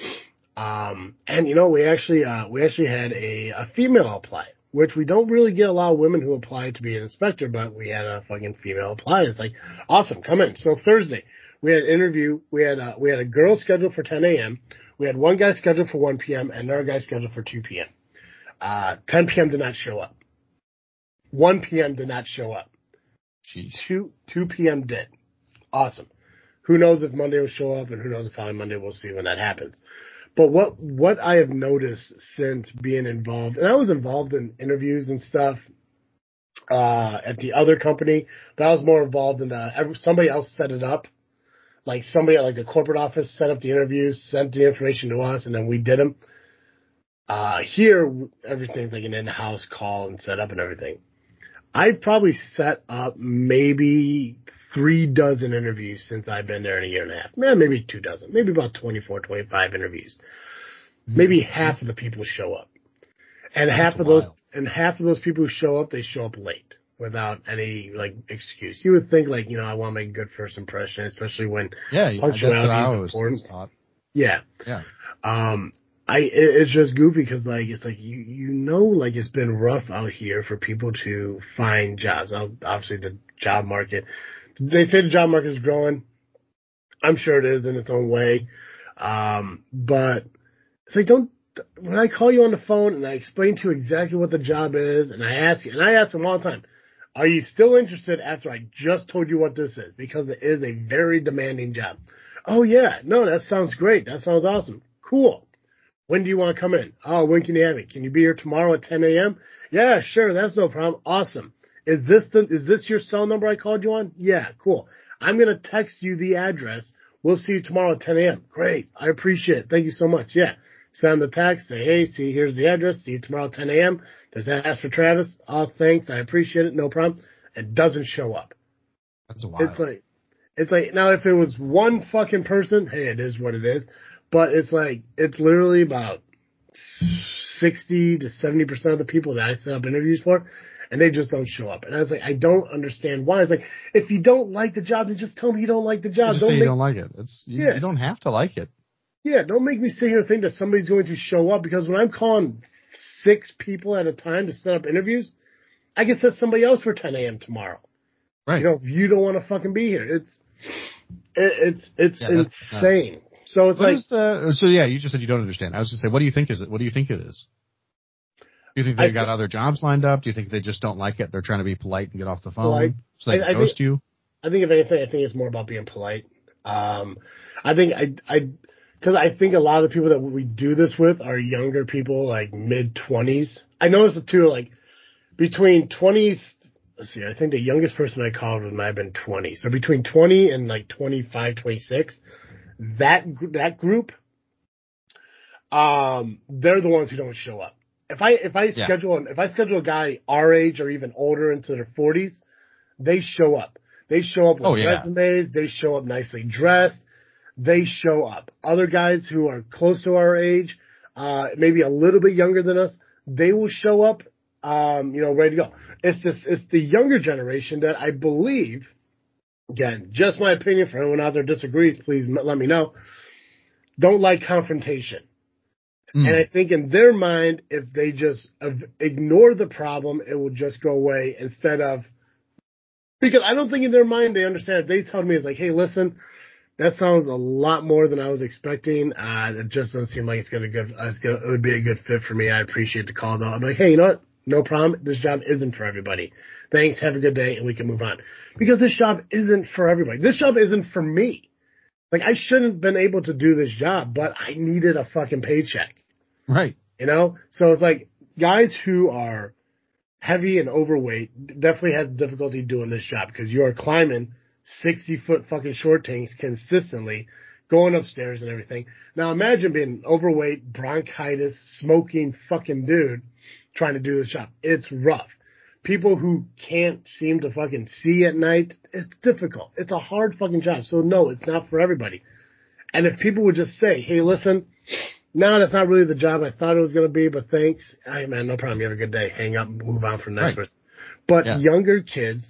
Um, and you know, we actually, uh, we actually had a, a female apply, which we don't really get a lot of women who apply to be an inspector, but we had a fucking female apply. It's like, awesome, come in. So Thursday, we had an interview. We had, uh, we had a girl scheduled for ten a.m. We had one guy scheduled for one p.m. and another guy scheduled for two p.m. Uh, ten p.m. did not show up. one p.m. did not show up. Jeez. two, two p.m. did. Awesome. Who knows if Monday will show up, and who knows if following Monday we'll see when that happens. But what what I have noticed since being involved, and I was involved in interviews and stuff uh, at the other company, but I was more involved in the, somebody else set it up. Like somebody at like the corporate office set up the interviews, sent the information to us, and then we did them. Uh, here, everything's like an in-house call and set up and everything. I've probably set up maybe three dozen interviews since I've been there in a year and a half. Man, maybe two dozen. Maybe about twenty-four, twenty-five interviews. Mm-hmm. Maybe half of the people show up. And That's half of wild. those and half of those people who show up, they show up late without any like excuse. You would think like, you know, I want to make a good first impression, especially when yeah, punctuality is important. Thought. Yeah. Yeah. Um I, it's just goofy because, like, it's like, you, you know, like, it's been rough out here for people to find jobs. Obviously, the job market, they say the job market is growing. I'm sure it is in its own way. Um, but it's like, don't, when I call you on the phone and I explain to you exactly what the job is, and I ask you, and I ask them all the time, are you still interested after I just told you what this is? Because it is a very demanding job. Oh, yeah. No, that sounds great. That sounds awesome. Cool. When do you want to come in? Oh, when can you have it? Can you be here tomorrow at ten a.m.? Yeah, sure. That's no problem. Awesome. Is this the, is this your cell number I called you on? Yeah, cool. I'm going to text you the address. We'll see you tomorrow at ten a.m. Great. I appreciate it. Thank you so much. Yeah. Send the text. Say, hey, see, here's the address. See you tomorrow at ten a.m. Does that ask for Travis? Oh, thanks. I appreciate it. No problem. It doesn't show up. That's wild. It's like, it's like, now if it was one fucking person, hey, it is what it is. But it's like, it's literally about sixty to seventy percent of the people that I set up interviews for, and they just don't show up. And I was like, I don't understand why. It's like, if you don't like the job, then just tell me you don't like the job. Just don't say make, you don't like it. It's, you, yeah. you don't have to like it. Yeah, don't make me sit here and think that somebody's going to show up, because when I'm calling six people at a time to set up interviews, I can set somebody else for ten a.m. tomorrow. Right. You know, if you don't want to fucking be here. It's, it, it's, it's yeah, insane. Nuts. So it's what like, is the, so yeah, you just said you don't understand. I was just saying, what do you think is it? What do you think it is? Do you think they've I, got other jobs lined up? Do you think they just don't like it? They're trying to be polite and get off the phone polite. so they I, can ghost think, you? I think if anything, I think it's more about being polite. Um, I think I, I, cause I think a lot of the people that we do this with are younger people, like mid twenties. I noticed it too, like between twenty, let's see, I think the youngest person I called might have been twenty. So between twenty and like twenty-five, twenty-six, that that group, um, they're the ones who don't show up. If I if I yeah. schedule if I schedule a guy our age or even older into their forties, they show up. They show up with oh, yeah. resumes. They show up nicely dressed. They show up. Other guys who are close to our age, uh, maybe a little bit younger than us, they will show up, um, you know, ready to go. It's this it's the younger generation that I believe. Again, just my opinion. For anyone out there disagrees, please let me know. Don't like confrontation. Mm. And I think in their mind, if they just ignore the problem, it will just go away instead of, because I don't think in their mind they understand. If they tell me, it's like, hey, listen, that sounds a lot more than I was expecting. Uh, it just doesn't seem like it's going to good. Uh, it's gonna, it would be a good fit for me. I appreciate the call though. I'm like, hey, you know what? No problem. This job isn't for everybody. Thanks. Have a good day, and we can move on. Because this job isn't for everybody. This job isn't for me. Like, I shouldn't have been able to do this job, but I needed a fucking paycheck. Right. You know? So it's like, guys who are heavy and overweight definitely have difficulty doing this job, because you are climbing sixty-foot fucking short tanks consistently, going upstairs and everything. Now imagine being an overweight, bronchitis, smoking fucking dude trying to do this job. It's rough. People who can't seem to fucking see at night, it's difficult. It's a hard fucking job. So no, it's not for everybody. And if people would just say, hey, listen, no, that's not really the job I thought it was going to be, but thanks. Hey, man, no problem. You have a good day. Hang up and move on from the next right. person. But yeah. younger kids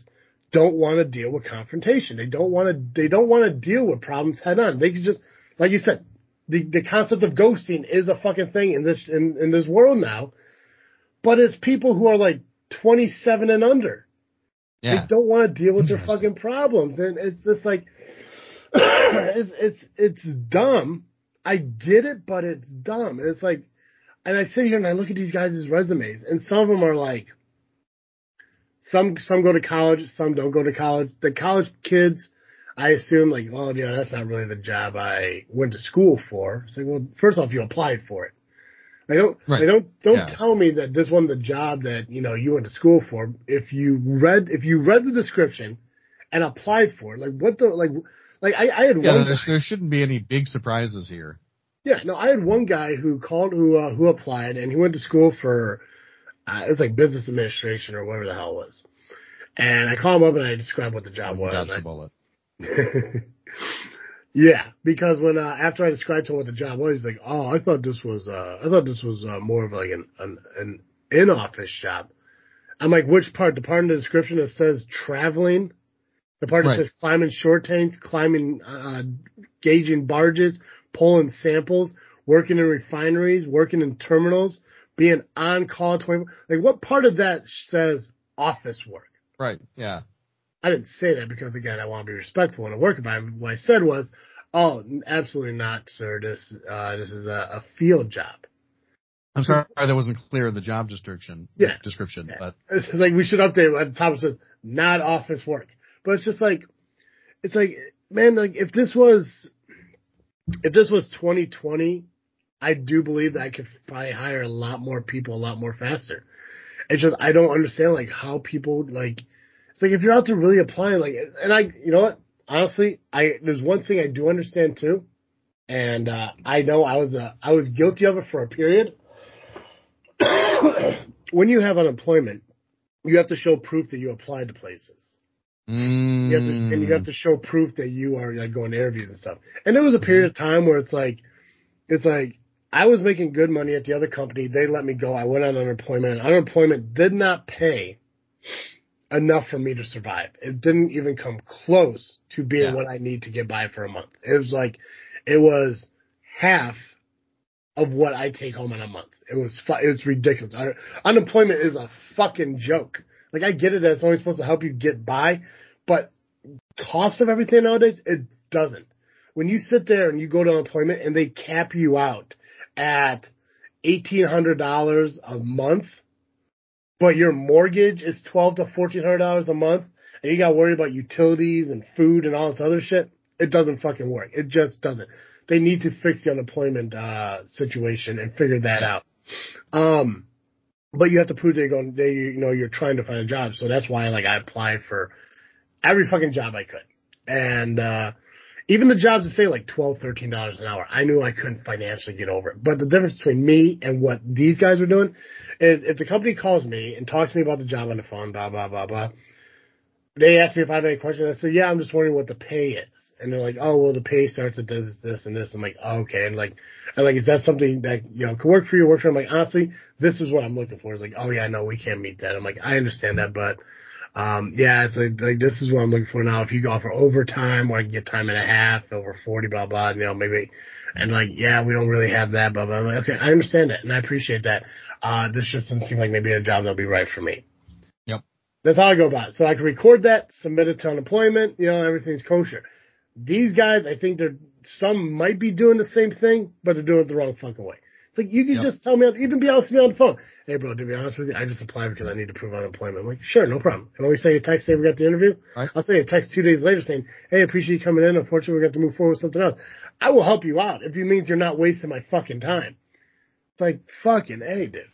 don't want to deal with confrontation. They don't want to, they don't want to deal with problems head on. They can just, like you said, the, the concept of ghosting is a fucking thing in this, in, in this world now, but it's people who are like twenty-seven and under. Yeah. They don't want to deal with their fucking problems. And it's just like, it's, it's, it's dumb. I get it, but it's dumb. And it's like, and I sit here and I look at these guys' resumes, and some of them are like, some, some go to college, some don't go to college. The college kids, I assume like, well, yeah, that's not really the job I went to school for. It's like, well, first off, you applied for it. They don't, right. they don't, don't yeah. tell me that this wasn't the job that, you know, you went to school for. If you read, if you read the description and applied for it, like what the, like, like I, I had yeah, one. Guy, there shouldn't be any big surprises here. Yeah, no, I had one guy who called, who, uh, who applied, and he went to school for, uh, it was like business administration or whatever the hell it was. And I called him up and I described what the job was. Dodged I, the bullet. Yeah, because when uh, after I described to him what the job was, he's like, "Oh, I thought this was, uh, I thought this was uh, more of like an an, an in-office job." I'm like, "Which part? The part in the description that says traveling, the part that right. says climbing shore tanks, climbing, uh, gauging barges, pulling samples, working in refineries, working in terminals, being on call twenty. Like, what part of that says office work?" Right. Yeah. I didn't say that because, again, I want to be respectful in a work environment. What I said was, "Oh, absolutely not, sir. This uh, this is a, a field job." I'm sorry that wasn't clear in the job description. Yeah. Description, yeah. but it's like we should update it at the top. It says not office work, but it's just like, it's like, man, like if this was, if this was twenty twenty, I do believe that I could probably hire a lot more people a lot more faster. It's just I don't understand like how people like. It's like if you're out there really applying, like, and I, you know what? Honestly, I there's one thing I do understand too, and uh, I know I was uh, I was guilty of it for a period. When you have unemployment, you have to show proof that you applied to places. Mm. You have to, and you have to show proof that you are like going to interviews and stuff. And there was a period of time where it's like, it's like I was making good money at the other company. They let me go. I went on unemployment, and unemployment did not pay enough for me to survive. It didn't even come close to being Yeah. what I need to get by for a month. It was like, it was half of what I take home in a month. It was, fu- it was ridiculous. Un- unemployment is a fucking joke. Like, I get it that it's only supposed to help you get by, but cost of everything nowadays, it doesn't. When you sit there and you go to unemployment and they cap you out at eighteen hundred dollars a month, but your mortgage is twelve to fourteen hundred dollars a month, and you got to worry about utilities and food and all this other shit, it doesn't fucking work. It just doesn't. They need to fix the unemployment uh, situation and figure that out. Um, but you have to prove that you're going, they, you know, you're trying to find a job. So that's why, like, I applied for every fucking job I could, and uh, even the jobs that say like twelve, thirteen dollars an hour, I knew I couldn't financially get over it. But the difference between me and what these guys are doing is if the company calls me and talks to me about the job on the phone, blah, blah, blah, blah, they ask me if I have any questions. I say, yeah, I'm just wondering what the pay is. And they're like, oh, well, the pay starts at this, this, and this. I'm like, oh, okay. And like, I'm like, is that something that, you know, could work for you, work for you? I'm like, honestly, this is what I'm looking for. It's like, oh, yeah, no, we can't meet that. I'm like, I understand that, but Um, yeah, it's like, like, this is what I'm looking for now. If you go for overtime or I can get time and a half, over forty, blah, blah, you know, maybe, and like, yeah, we don't really have that, blah, blah. I'm like, okay, I understand that and I appreciate that. Uh, this just doesn't seem like maybe a job that'll be right for me. Yep. That's how I go about it. So I can record that, submit it to unemployment, you know, everything's kosher. These guys, I think they're, some might be doing the same thing, but they're doing it the wrong fucking way. It's like, you can Yep. just tell me, even be honest with me on the phone. Hey, bro, to be honest with you, I just applied because I need to prove unemployment. I'm like, sure, no problem. And when we send you a text saying we got the interview, Right. I'll send you a text two days later saying, hey, appreciate you coming in. Unfortunately, we're going to have to move forward with something else. I will help you out if it means you're not wasting my fucking time. It's like, fucking A, dude.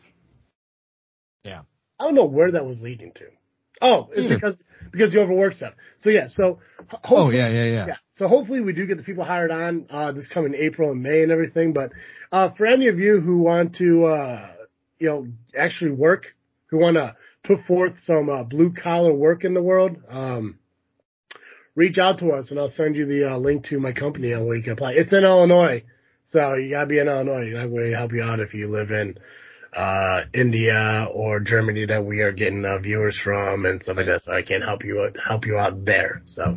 Yeah. I don't know where that was leading to. Oh, it's Either. because because you overwork stuff. So yeah, so hopefully, oh yeah, yeah, yeah, yeah. So hopefully we do get the people hired on uh, this coming April and May and everything. But uh, for any of you who want to, uh, you know, actually work, who want to put forth some uh, blue collar work in the world, um, reach out to us and I'll send you the uh, link to my company on where you can apply. It's in Illinois, so you gotta be in Illinois. I'm going to help you out if you live in uh, India or Germany that we are getting uh, viewers from and stuff like that. So I can't help you out, help you out there. So,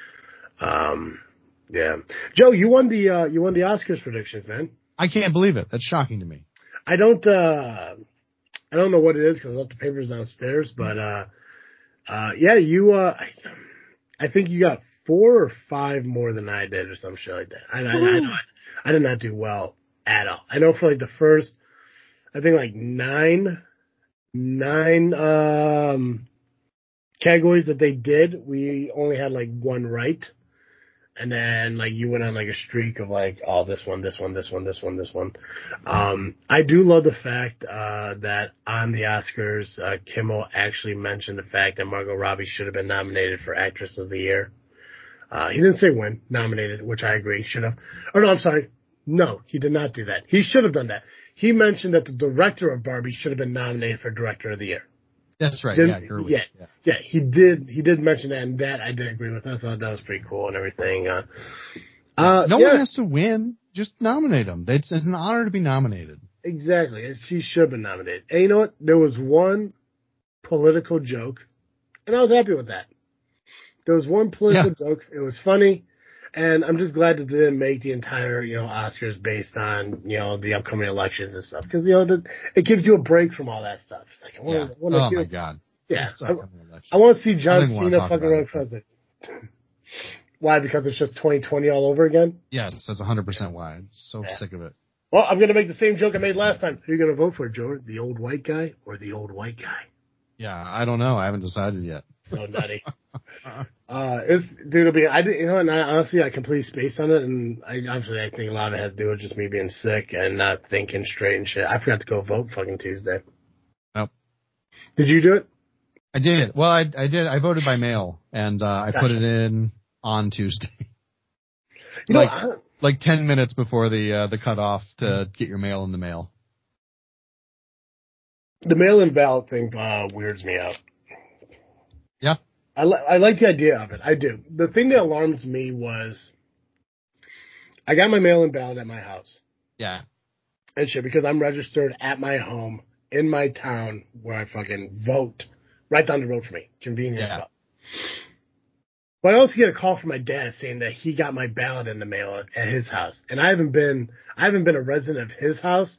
um, yeah, Joe, you won the uh, you won the Oscars predictions, man. I can't believe it. That's shocking to me. I don't uh, I don't know what it is because I left the papers downstairs, but uh, uh, yeah, you uh, I, I think you got four or five more than I did or some shit like that. I I, I, know I, I did not do well at all. I know for like the first. I think like nine, nine um, categories that they did, we only had like one right. And then like you went on like a streak of like, oh, this one, this one, this one, this one, this one. Um, I do love the fact uh, that on the Oscars, uh, Kimmel actually mentioned the fact that Margot Robbie should have been nominated for Actress of the Year. Uh, he didn't say when, nominated, which I agree, should have. Oh, no, I'm sorry. No, he did not do that. He should have done that. He mentioned that the director of Barbie should have been nominated for Director of the Year. That's right. Didn't, Yeah, Gerwig. yeah, yeah, yeah. He did. He did mention that, and that I did agree with. I thought that was pretty cool and everything. Uh, uh, no yeah, one has to win. Just nominate them. It's, it's an honor to be nominated. Exactly. She should have been nominated. And you know what? There was one political joke, and I was happy with that. There was one political yeah. joke. It was funny. And I'm just glad that they didn't make the entire, you know, Oscars based on, you know, the upcoming elections and stuff. Because, you know, the, it gives you a break from all that stuff. It's like, I wanna, yeah. I wanna oh, hear, my God. Yeah. I, I want to see John Cena fucking run president. Why? Because it's just twenty twenty all over again? Yes, that's one hundred percent why. I'm so yeah. sick of it. Well, I'm going to make the same joke I made last time. Who are you going to vote for, Joe? The old white guy or the old white guy? Yeah, I don't know. I haven't decided yet. So nutty. uh, it's, dude, it'll be, I didn't, you know, and I honestly, I completely spaced on it, and I, obviously, I think a lot of it has to do with just me being sick and not thinking straight and shit. I forgot to go vote fucking Tuesday. Nope. Did you do it? I did. Well, I, I did. I voted by mail, and, uh, I gotcha. put it in on Tuesday. You know, like, I, like ten minutes before the, uh, the cutoff to get your mail in the mail. The mail-in ballot thing, uh, weirds me out. Yeah. I, li- I like the idea of it. I do. The thing that alarms me was I got my mail-in ballot at my house. Yeah. And shit, because I'm registered at my home in my town where I fucking vote right down the road from me. Convenient yeah. stuff. But I also get a call from my dad saying that he got my ballot in the mail at his house. And I haven't been, I haven't been a resident of his house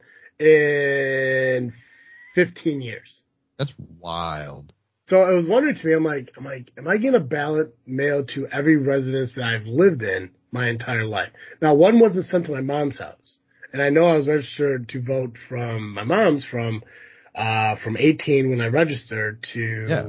in fifteen years. That's wild. So I was wondering to me, I'm like, I'm like, am I getting a ballot mailed to every residence that I've lived in my entire life? Now, one wasn't sent to my mom's house, and I know I was registered to vote from my mom's from, uh, from eighteen when I registered to yeah.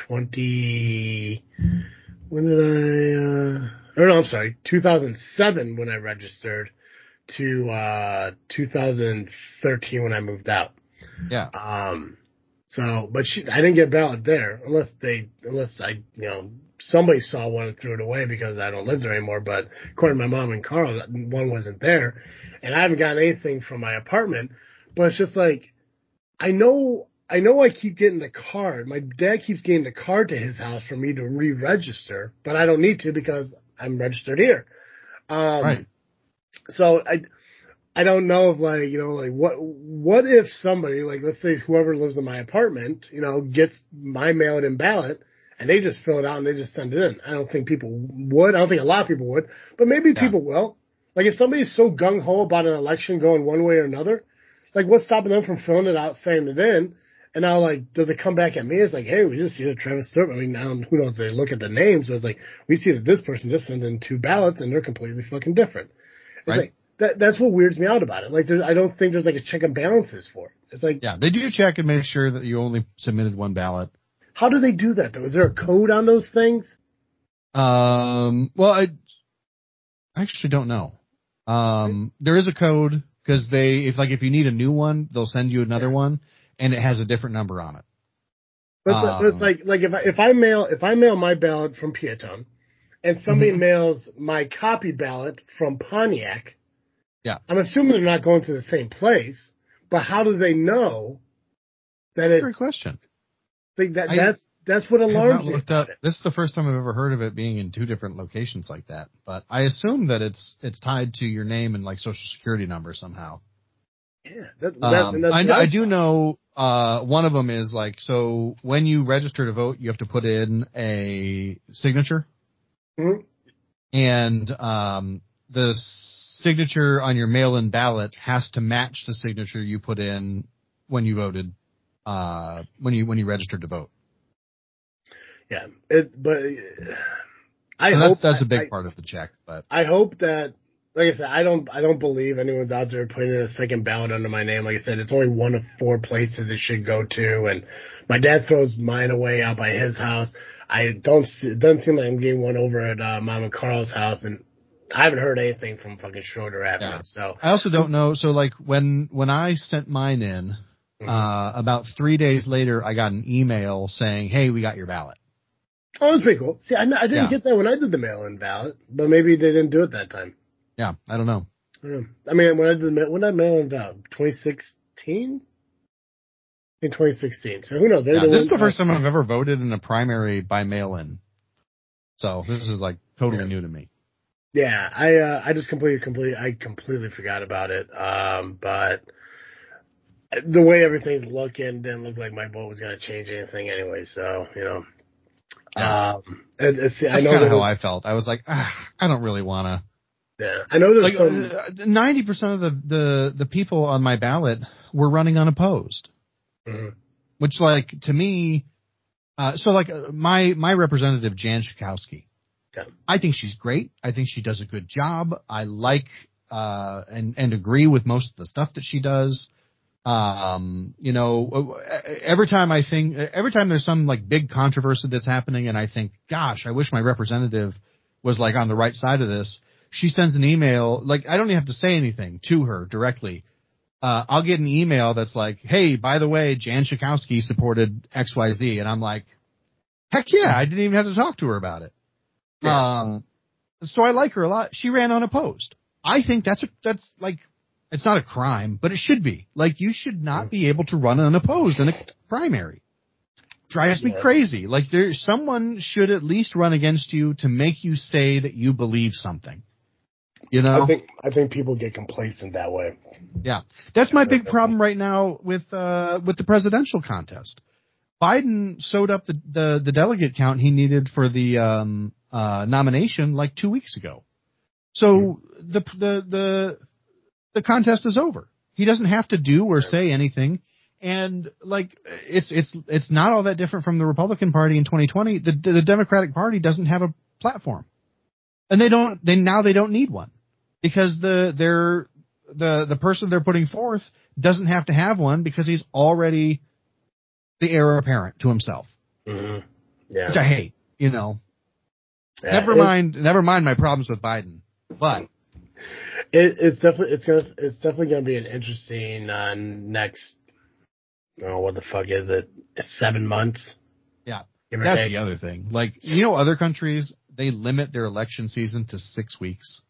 twenty. When did I? Uh, or no, I'm sorry, two thousand seven when I registered to uh, two thousand thirteen when I moved out. Yeah. Um. So, but she, I didn't get a ballot there unless they, unless I, you know, somebody saw one and threw it away because I don't live there anymore. But according to my mom and Carl, one wasn't there, and I haven't gotten anything from my apartment. But it's just like, I know, I know, I keep getting the card. My dad keeps getting the card to his house for me to re-register, but I don't need to because I'm registered here. Um, right. So I. I don't know if like, you know, like what, what if somebody, like let's say whoever lives in my apartment, you know, gets my mail-in ballot and they just fill it out and they just send it in. I don't think people would. I don't think a lot of people would, but maybe yeah. people will. Like if somebody's so gung-ho about an election going one way or another, like what's stopping them from filling it out, sending it in? And now like, does it come back at me? It's like, hey, we just see that Travis Stewart. I mean, now who knows? They look at the names, but it's like, we see that this person just sent in two ballots and they're completely fucking different. It's right. like, That, that's what weirds me out about it. Like, I don't think there's like a check and balances for it. It's like, yeah, they do check and make sure that you only submitted one ballot. How do they do that though? Is there a code on those things? Um, well, I actually don't know. Um, there is a code because they, if like if you need a new one, they'll send you another yeah. one, and it has a different number on it. But, um, but it's like, like if I, if I mail if I mail my ballot from Peatone, and somebody mm-hmm. mails my copy ballot from Pontiac. Yeah. I'm assuming they're not going to the same place, but how do they know that it's... Great question. Like that, that's, that's what alarms me about up. it. This is the first time I've ever heard of it being in two different locations like that, but I assume that it's, it's tied to your name and like social security number somehow. Yeah, that, that, Um, and that's I, what I I do thought. know uh, one of them is like, so when you register to vote, you have to put in a signature, Mhm. and um, the signature on your mail-in ballot has to match the signature you put in when you voted, uh, when you when you registered to vote. Yeah, it, but uh, I So hope that's that's a I, big part of the check, but I hope that, like I said, I don't, I don't believe anyone's out there putting in a second ballot under my name. Like I said, it's only one of four places it should go to, and my dad throws mine away out by his house. I don't, see, it doesn't seem like I'm getting one over at uh, Mom and Carl's house, and I haven't heard anything from fucking Schroeder Avenue. yeah. So, I also don't know. So like when when I sent mine in, mhm. uh, about three days later, I got an email saying, "Hey, we got your ballot." Oh, that's pretty cool. See, I, I didn't Yeah. get that when I did the mail-in ballot, but maybe they didn't do it that time. Yeah, I don't know. Yeah. I mean, when I did the ma- when I mail-in ballot, twenty sixteen. In twenty sixteen. So who knows? Maybe Yeah, they this is went. the Uh, first time I've ever voted in a primary by mail-in. So this is like totally yeah. new to me. Yeah, I uh, I just completely completely I completely forgot about it. Um, but the way everything's looking didn't look like my vote was going to change anything anyway. So you know, Yeah, um, and, and see, I that's know kind of how there's I felt. I was like, ah, I don't really want to. yeah, I know there's Like some ninety percent of the, the the people on my ballot were running unopposed, mhm, which like to me, uh, so like uh, my my representative Jan Schakowsky, yeah, I think she's great. I think she does a good job. I like uh, and and agree with most of the stuff that she does. Um, you know, every time I think, every time there's some like big controversy that's happening, and I think, gosh, I wish my representative was like on the right side of this. She sends an email, like I don't even have to say anything to her directly. Uh, I'll get an email that's like, hey, by the way, Jan Schakowsky supported X Y Z, and I'm like, heck yeah, I didn't even have to talk to her about it. yeah, Um, so I like her a lot. She ran unopposed. I think that's a, that's like, it's not a crime, but it should be. Like, you should not mhm, be able to run unopposed in a primary. Drives me yeah. crazy. Like, there, someone should at least run against you to make you say that you believe something. You I know? think I think people get complacent that way. Yeah. That's my big problem right now with, uh, with the presidential contest. Biden sewed up the, the, the delegate count he needed for the, um, uh, nomination like two weeks ago. So the, the, the, the contest is over. He doesn't have to do or say anything. And like, it's, it's, it's not all that different from the Republican Party in twenty twenty. The, the Democratic Party doesn't have a platform, and they don't, they, now they don't need one because the, they're, the, the person they're putting forth doesn't have to have one because he's already the heir apparent to himself, Mm-hmm. Yeah, which I hate, you know. yeah. Never It, mind, never mind my problems with Biden, but it, it's definitely it's gonna it's definitely gonna be an interesting uh, next. Oh, what the fuck is it? Seven months, yeah, give or that's take. the other thing. Like, you know, other countries, they limit their election season to six weeks.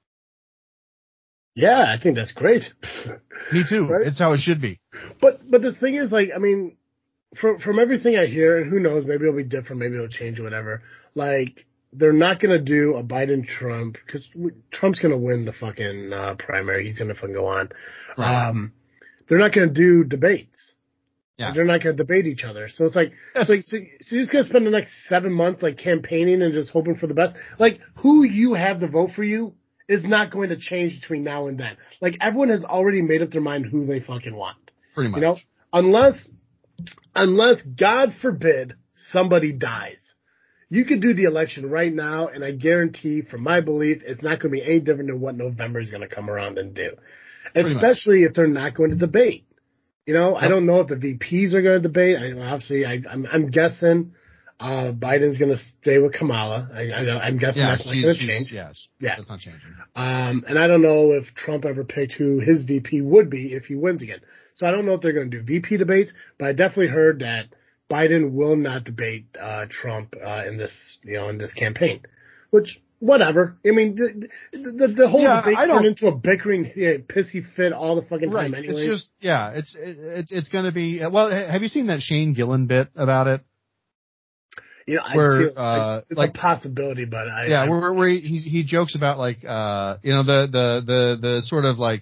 Yeah, I think that's great. Me too. Right? It's how it should be. But but the thing is, like, I mean, from from everything I hear, and who knows, maybe it'll be different, maybe it'll change or whatever. Like, they're not gonna do a Biden Trump because Trump's gonna win the fucking uh, primary. He's gonna fucking go on. Right. Um, they're not gonna do debates. Like, Yeah. they're not gonna debate each other. So it's like, it's Yes. like, so, so you're just gonna spend the next seven months like campaigning and just hoping for the best. Like, who you have to vote for you is not going to change between now and then. Like, everyone has already made up their mind who they fucking want. Pretty You much. know, unless, unless God forbid somebody dies. You could do the election right now, and I guarantee, from my belief, it's not going to be any different than what November is going to come around and do. Pretty much. Especially if they're not going to debate. You know, I Yep. don't know if the V Ps are going to debate. I, obviously, I, I'm, I'm guessing uh, Biden's going to stay with Kamala. I, I, I'm guessing Yeah, that's not she's, going to she's, change. yeah, Yeah. that's not changing. Um, and I don't know if Trump ever picked who his V P would be if he wins again. So I don't know if they're going to do V P debates, but I definitely heard that Biden will not debate uh, Trump uh, in this, you know, in this campaign. Which, whatever. I mean, the the, the whole Yeah, debate I turned don't. into a bickering, yeah, pissy fit all the fucking time, Right. It's anyways. just, yeah, it's, it, it, it's going to be, well, have you seen that Shane Gillen bit about it? You know, I see. Where, I, uh, it's like, a possibility, but I, yeah, I where, where he, he jokes about like, uh, you know, the, the, the, the sort of like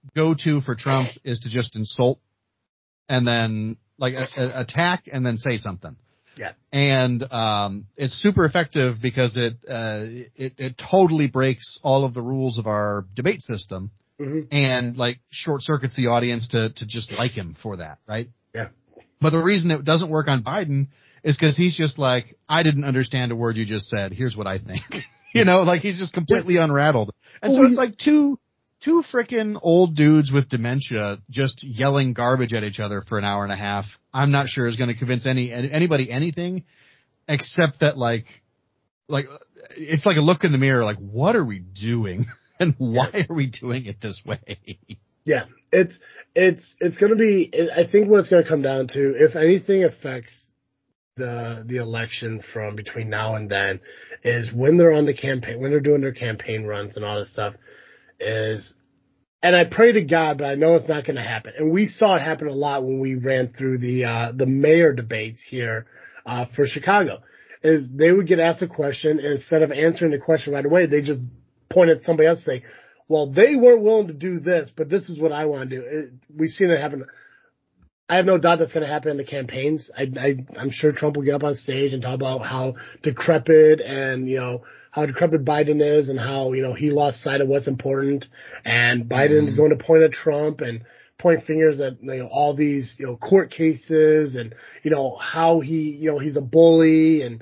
go-to for Trump is to just insult and then like a, a, attack and then say something. Yeah. And um, it's super effective because it, uh, it it totally breaks all of the rules of our debate system Mm-hmm. and like short circuits the audience to to just like him for that, right? Yeah. But the reason it doesn't work on Biden is because he's just like, I didn't understand a word you just said. Here's what I think. You know, like he's just completely unrattled. And so it's like two, two frickin' old dudes with dementia just yelling garbage at each other for an hour and a half. I'm not sure is going to convince any, anybody anything except that like, like it's like a look in the mirror. Like, what are we doing? And why yeah. are we doing it this way? Yeah, it's, it's, it's going to be, I think what it's going to come down to, if anything affects the the election from between now and then, is when they're on the campaign, when they're doing their campaign runs and all this stuff, is, and I pray to God, but I know it's not going to happen. And we saw it happen a lot when we ran through the uh, the mayor debates here uh, for Chicago, is they would get asked a question, and instead of answering the question right away, they just point at somebody else and say, well, they weren't willing to do this, but this is what I want to do. It, we've seen it happen. I have no doubt that's going to happen in the campaigns. I, I, I'm sure Trump will get up on stage and talk about how decrepit and, you know, how decrepit Biden is and how, you know, he lost sight of what's important. And Biden is mm-hmm. going to point at Trump and point fingers at, you know, all these, you know, court cases and, you know, how he, you know, he's a bully. And,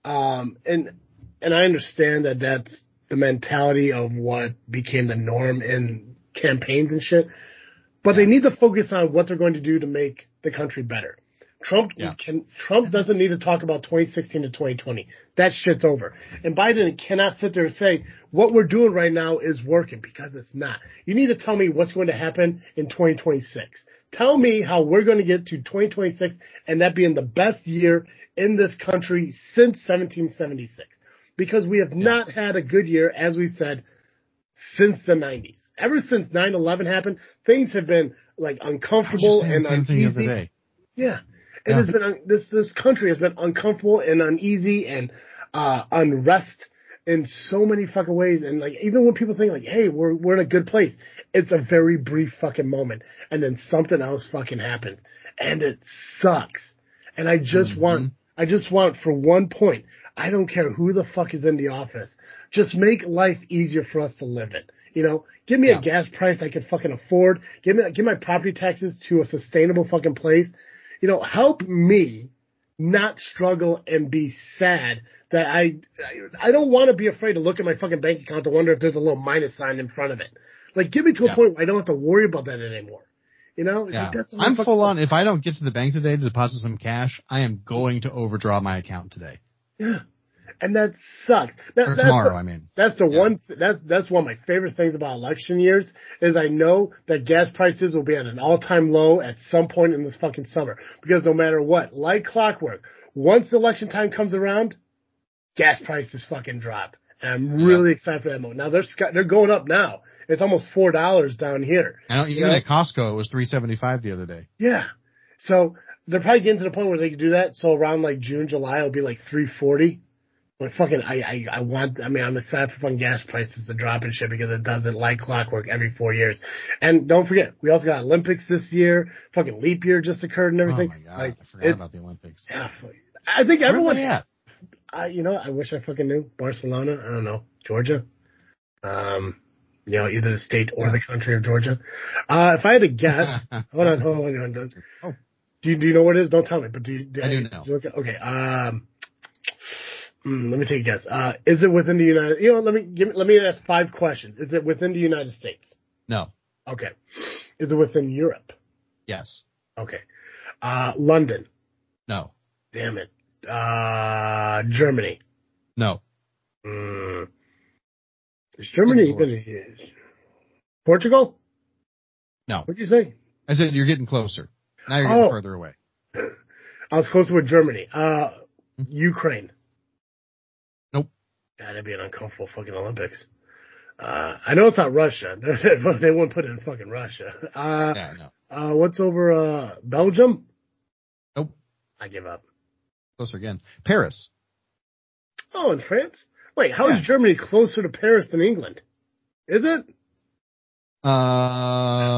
um, and, and I understand that that's the mentality of what became the norm in campaigns and shit. But yeah. they need to focus on what they're going to do to make the country better. Trump yeah. can, Trump doesn't need to talk about twenty sixteen to twenty twenty. That shit's over. And Biden cannot sit there and say, what we're doing right now is working, because it's not. You need to tell me what's going to happen in twenty twenty-six. Tell me how we're going to get to twenty twenty-six and that being the best year in this country since seventeen seventy-six. Because we have yeah. not had a good year, as we said, since the nineties. Ever since nine eleven happened, things have been like uncomfortable and uneasy. Yeah. It yeah. has been, this, this country has been uncomfortable and uneasy and, uh, unrest in so many fucking ways. And like, even when people think like, hey, we're, we're in a good place, it's a very brief fucking moment. And then something else fucking happens and it sucks. And I just mm-hmm. want, I just want for one point, I don't care who the fuck is in the office. Just make life easier for us to live in. You know, give me yeah. a gas price I can fucking afford. Give me, give my property taxes to a sustainable fucking place. You know, help me not struggle and be sad that I, I don't want to be afraid to look at my fucking bank account to wonder if there's a little minus sign in front of it. Like, get me to a yeah. point where I don't have to worry about that anymore. You know, yeah. like, that's I'm full on. If I don't get to the bank today to deposit some cash, I am going to overdraw my account today. Yeah. And that sucks. That, or that's tomorrow, the, I mean. That's the yeah. one, that's, that's one of my favorite things about election years is I know that gas prices will be at an all-time low at some point in this fucking summer. Because no matter what, like clockwork, once election time comes around, gas prices fucking drop. And I'm really yeah. excited for that moment. Now they're, they're going up now. It's almost four dollars down here. I know, even you know? at Costco, it was three seventy-five the other day. Yeah. So they're probably getting to the point where they can do that. So around like June, July, it'll be like three forty. But fucking, I, I, I want, I mean, I'm excited for fucking gas prices to drop and shit because it does it like clockwork every four years. And don't forget, we also got Olympics this year. Fucking leap year just occurred and everything. Oh my God, like, I forgot about the Olympics. Yeah, I think Where everyone has. I, you know, I wish I fucking knew. Barcelona, I don't know. Georgia. Um, you know, either the state or yeah. the country of Georgia. Uh, if I had to guess, hold on, hold on, hold on. Oh. Do you, do you know what it is? Don't tell me, but do you, do I, I do know. know. Look at, okay, um, mm, let me take a guess. Uh, is it within the United, you know, let me, give me, let me ask five questions. Is it within the United States? No. Okay. Is it within Europe? Yes. Okay. Uh, London? No. Damn it. Uh, Germany? No. Mm. Is Germany even Portugal? No. What did you say? I said you're getting closer. Now you're oh. getting further away. I was closer with Germany. Uh, hmm? Ukraine. Nope. God, that'd be an uncomfortable fucking Olympics. Uh, I know it's not Russia. They wouldn't put it in fucking Russia. Uh, yeah, no. Uh, what's over, uh, Belgium? Nope. I give up. Closer again. Paris. Oh, in France? Wait, how yeah. is Germany closer to Paris than England? Is it? Um,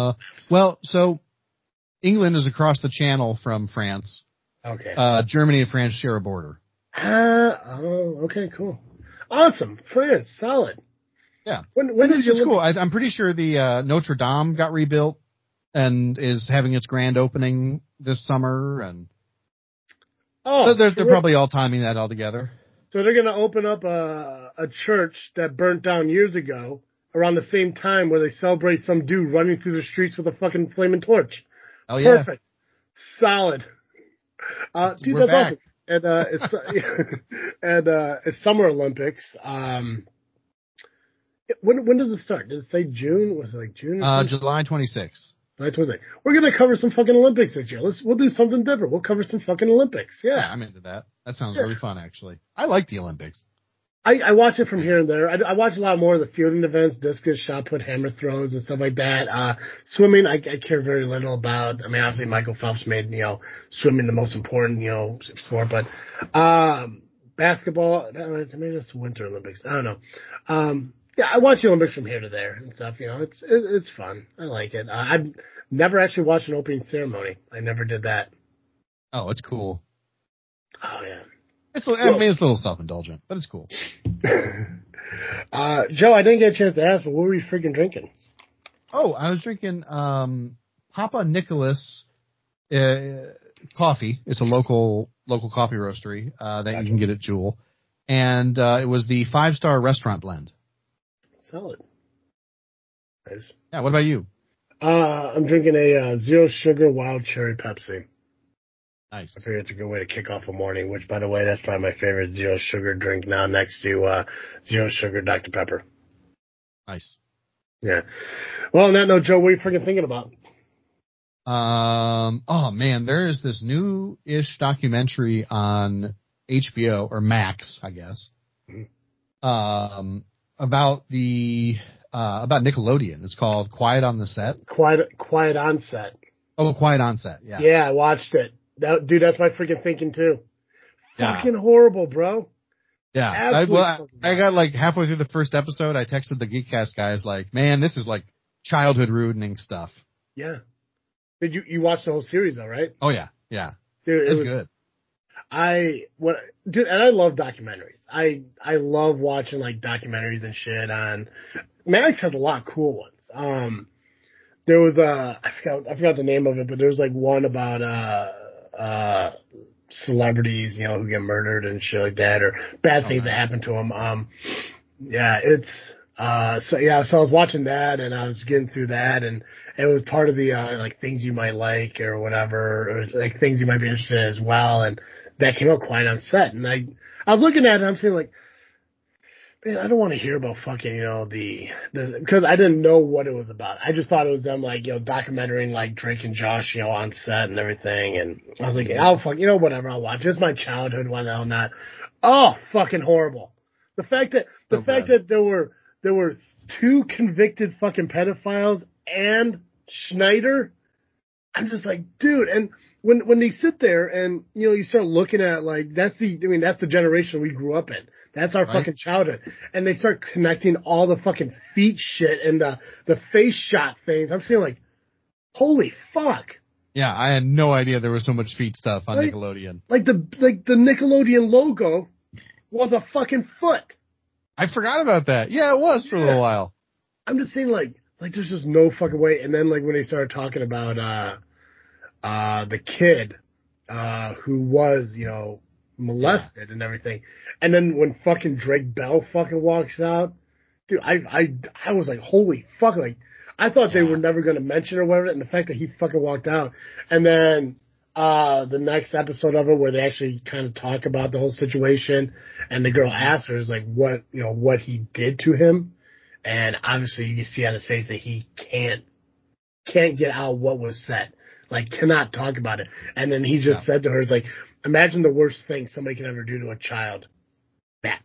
Uh, well, so England is across the channel from France. Okay. Uh, Germany and France share a border. Uh, oh, okay, cool. Awesome. France, solid. Yeah. When, when it's did you cool. I, I'm pretty sure the uh, Notre Dame got rebuilt and is having its grand opening this summer. And oh, they're, they're probably all timing that all together. So they're going to open up a, a church that burnt down years ago around the same time where they celebrate some dude running through the streets with a fucking flaming torch. Oh, yeah. Perfect. Solid. Uh, dude, We're that's back. awesome. And, uh, it's, and, uh, it's Summer Olympics. Um, when, when does it start? Did it say June? Was it like June or uh, something? July twenty-sixth. July twenty-sixth. We're going to cover some fucking Olympics this year. Let's, we'll do something different. We'll cover some fucking Olympics. Yeah. Yeah, I'm into that. That sounds yeah. really fun, actually. I like the Olympics. I, I watch it from here and there. I, I watch a lot more of the fielding events, discus, shot put, hammer throws, and stuff like that. Uh, swimming, I, I care very little about. I mean, obviously Michael Phelps made, you know, swimming the most important, you know, sport, but, um, basketball, maybe it's Winter Olympics. I don't know. Um, yeah, I watch the Olympics from here to there and stuff, you know, it's, it, it's fun. I like it. Uh, I've never actually watched an opening ceremony. I never did that. Oh, it's cool. Oh, yeah. It's, I mean, it's a little self-indulgent, but it's cool. uh, Joe, I didn't get a chance to ask, but what were you freaking drinking? Oh, I was drinking um, Papa Nicholas uh, coffee. It's a local local coffee roastery uh, that gotcha. You can get at Jewel, and uh, it was the five star restaurant blend. Solid. Nice. Yeah. What about you? Uh, I'm drinking a uh, zero sugar wild cherry Pepsi. Nice. I figure it's a good way to kick off a morning, which, by the way, that's probably my favorite zero sugar drink now next to uh, zero sugar Doctor Pepper. Nice. Yeah. Well, on that note, Joe, what are you freaking thinking about? Um. Oh, man, there is this new-ish documentary on H B O, or Max, I guess, mm-hmm. um, about the uh, about Nickelodeon. It's called Quiet on the Set. Quiet, Quiet on Set. Oh, Quiet on Set, yeah. Yeah, I watched it. That, dude, that's my freaking thinking too. Yeah. Fucking horrible, bro. Yeah. I, well, I, I got like halfway through the first episode. I texted the Geekcast guys like, man, this is like childhood ruining stuff. Yeah. Did you, you watched the whole series though, right? Oh yeah. Yeah. Dude, it's it was good. I, what, dude, and I love documentaries. I, I love watching like documentaries and shit on, Max has a lot of cool ones. Um, there was a, I forgot, I forgot the name of it, but there was like one about, uh, uh, celebrities, you know, who get murdered and shit like that, or bad things oh, nice. that happen to them. Um, yeah, it's, uh, so yeah, so I was watching that and I was getting through that and it was part of the, uh, like things you might like or whatever, or like things you might be interested in as well. And that came out Quiet on Set. And I, I was looking at it and I'm saying like, man, I don't want to hear about fucking, you know, the, the, because I didn't know what it was about. I just thought it was them, like, you know, documenting, like, Drake and Josh, you know, on set and everything. And I was like, I'll fuck, you know, whatever, I'll watch. It's my childhood, why the hell not? Oh, fucking horrible. The fact that, the so fact bad. that there were, there were two convicted fucking pedophiles and Schneider, I'm just like, dude, and when when they sit there and, you know, you start looking at, like, that's the, I mean, that's the generation we grew up in. That's our right. fucking childhood. And they start connecting all the fucking feet shit and the, the face shot things. I'm saying, like, holy fuck. Yeah, I had no idea there was so much feet stuff on like, Nickelodeon. Like the, like the Nickelodeon logo was a fucking foot. I forgot about that. Yeah, it was for yeah. a little while. I'm just saying, like, like there's just no fucking way. And then, like, when they started talking about, uh, Uh, the kid, uh, who was, you know, molested yeah. and everything. And then when fucking Drake Bell fucking walks out, dude, I, I, I was like, holy fuck, like, I thought yeah. they were never going to mention or whatever, and the fact that he fucking walked out. And then, uh, the next episode of it where they actually kind of talk about the whole situation, and the girl asks her, is like, what, you know, what he did to him. And obviously you can see on his face that he can't, can't get out what was said. Like, cannot talk about it. And then he just yeah. said to her, it's like, imagine the worst thing somebody can ever do to a child. That.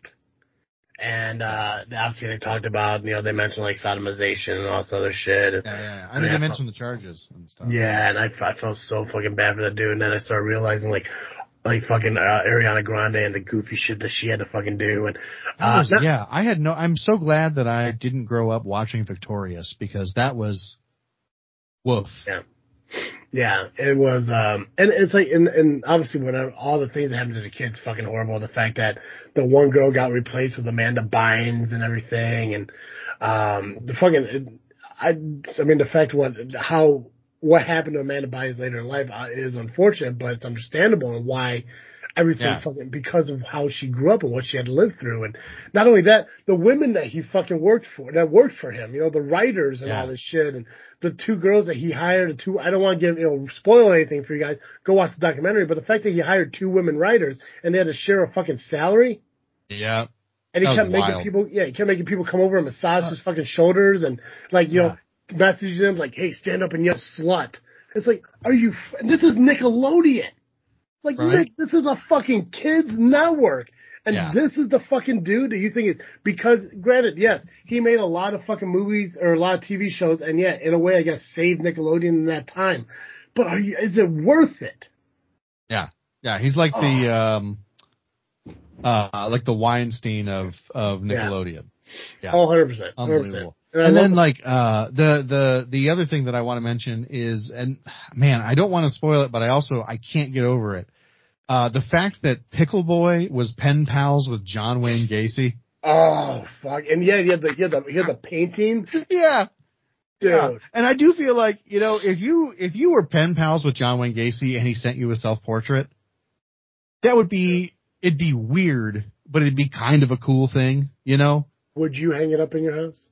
And, uh, obviously they talked about, you know, they mentioned, like, sodomization and all this other shit. Yeah, yeah, yeah. I mean, they mentioned the charges and stuff. Yeah, and I, I felt so fucking bad for that dude. And then I started realizing, like, like fucking, uh, Ariana Grande and the goofy shit that she had to fucking do. And, uh, was, yeah, I had no, I'm so glad that I didn't grow up watching Victorious, because that was, Woof. Yeah. Yeah, it was, um, and it's like, and, and obviously when I, all the things that happened to the kids, fucking horrible. The fact that the one girl got replaced with Amanda Bynes and everything, and um, the fucking, I, I mean, the fact what how what happened to Amanda Bynes later in life uh, is unfortunate, but it's understandable and why everything Yeah. fucking because of how she grew up and what she had to live through, and not only that, the women that he fucking worked for that worked for him, you know, the writers and Yeah. all this shit, and the two girls that he hired, the two I don't want to give you know spoil anything for you guys. Go watch the documentary, but the fact that he hired two women writers and they had to share a fucking salary. Yeah. And he That kept was making wild. people, yeah, he kept making people come over and massage his fucking shoulders and like, you know, Yeah. messaging them like, hey, stand up and yell slut. It's like, are you, f- and this is Nickelodeon. Like, Right? Nick, this is a fucking kids network. And Yeah. this is the fucking dude that you think is, because granted, yes, he made a lot of fucking movies or a lot of T V shows and yeah, in a way, I guess saved Nickelodeon in that time. But are you, is it worth it? Yeah. Yeah. He's like Oh, the, um, uh, like the Weinstein of, of yeah. Nickelodeon. Yeah. Oh, one hundred percent. one hundred percent. Unbelievable. And, I And love then the- like, uh, the, the, the other thing that I want to mention is, and man, I don't want to spoil it, but I also, I can't get over it. Uh, the fact that Pickle Boy was pen pals with John Wayne Gacy. oh, fuck. And yeah, he had the, he had the, he had the painting. Yeah. Dude. Yeah. And I do feel like, you know, if you, if you were pen pals with John Wayne Gacy and he sent you a self-portrait, that would be, it'd be weird, but it'd be kind of a cool thing, you know? Would you hang it up in your house?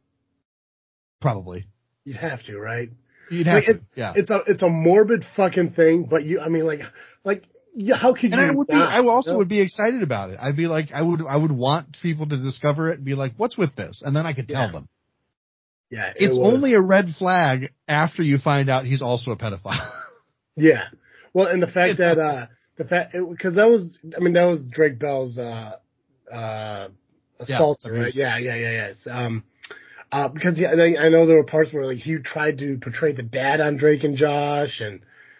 Probably. You'd have to, right? You'd have Like to. it's, Yeah. it's a, it's a morbid fucking thing, but you, I mean, like, like, yeah, how could And you I would be, not, I also you know? would be excited about it. I'd be like, I would, I would want people to discover it and be like, what's with this? And then I could tell Yeah. them. Yeah, it It's was, only a red flag after you find out he's also a pedophile. yeah. Well, and the fact You that, know? uh, the fact, because that was, I mean, that was Drake Bell's, uh, uh, assaulter, Yeah, right? Yeah, yeah, yeah, yes. Um, uh, because yeah, I I know there were parts where like he tried to portray the dad on Drake and Josh, and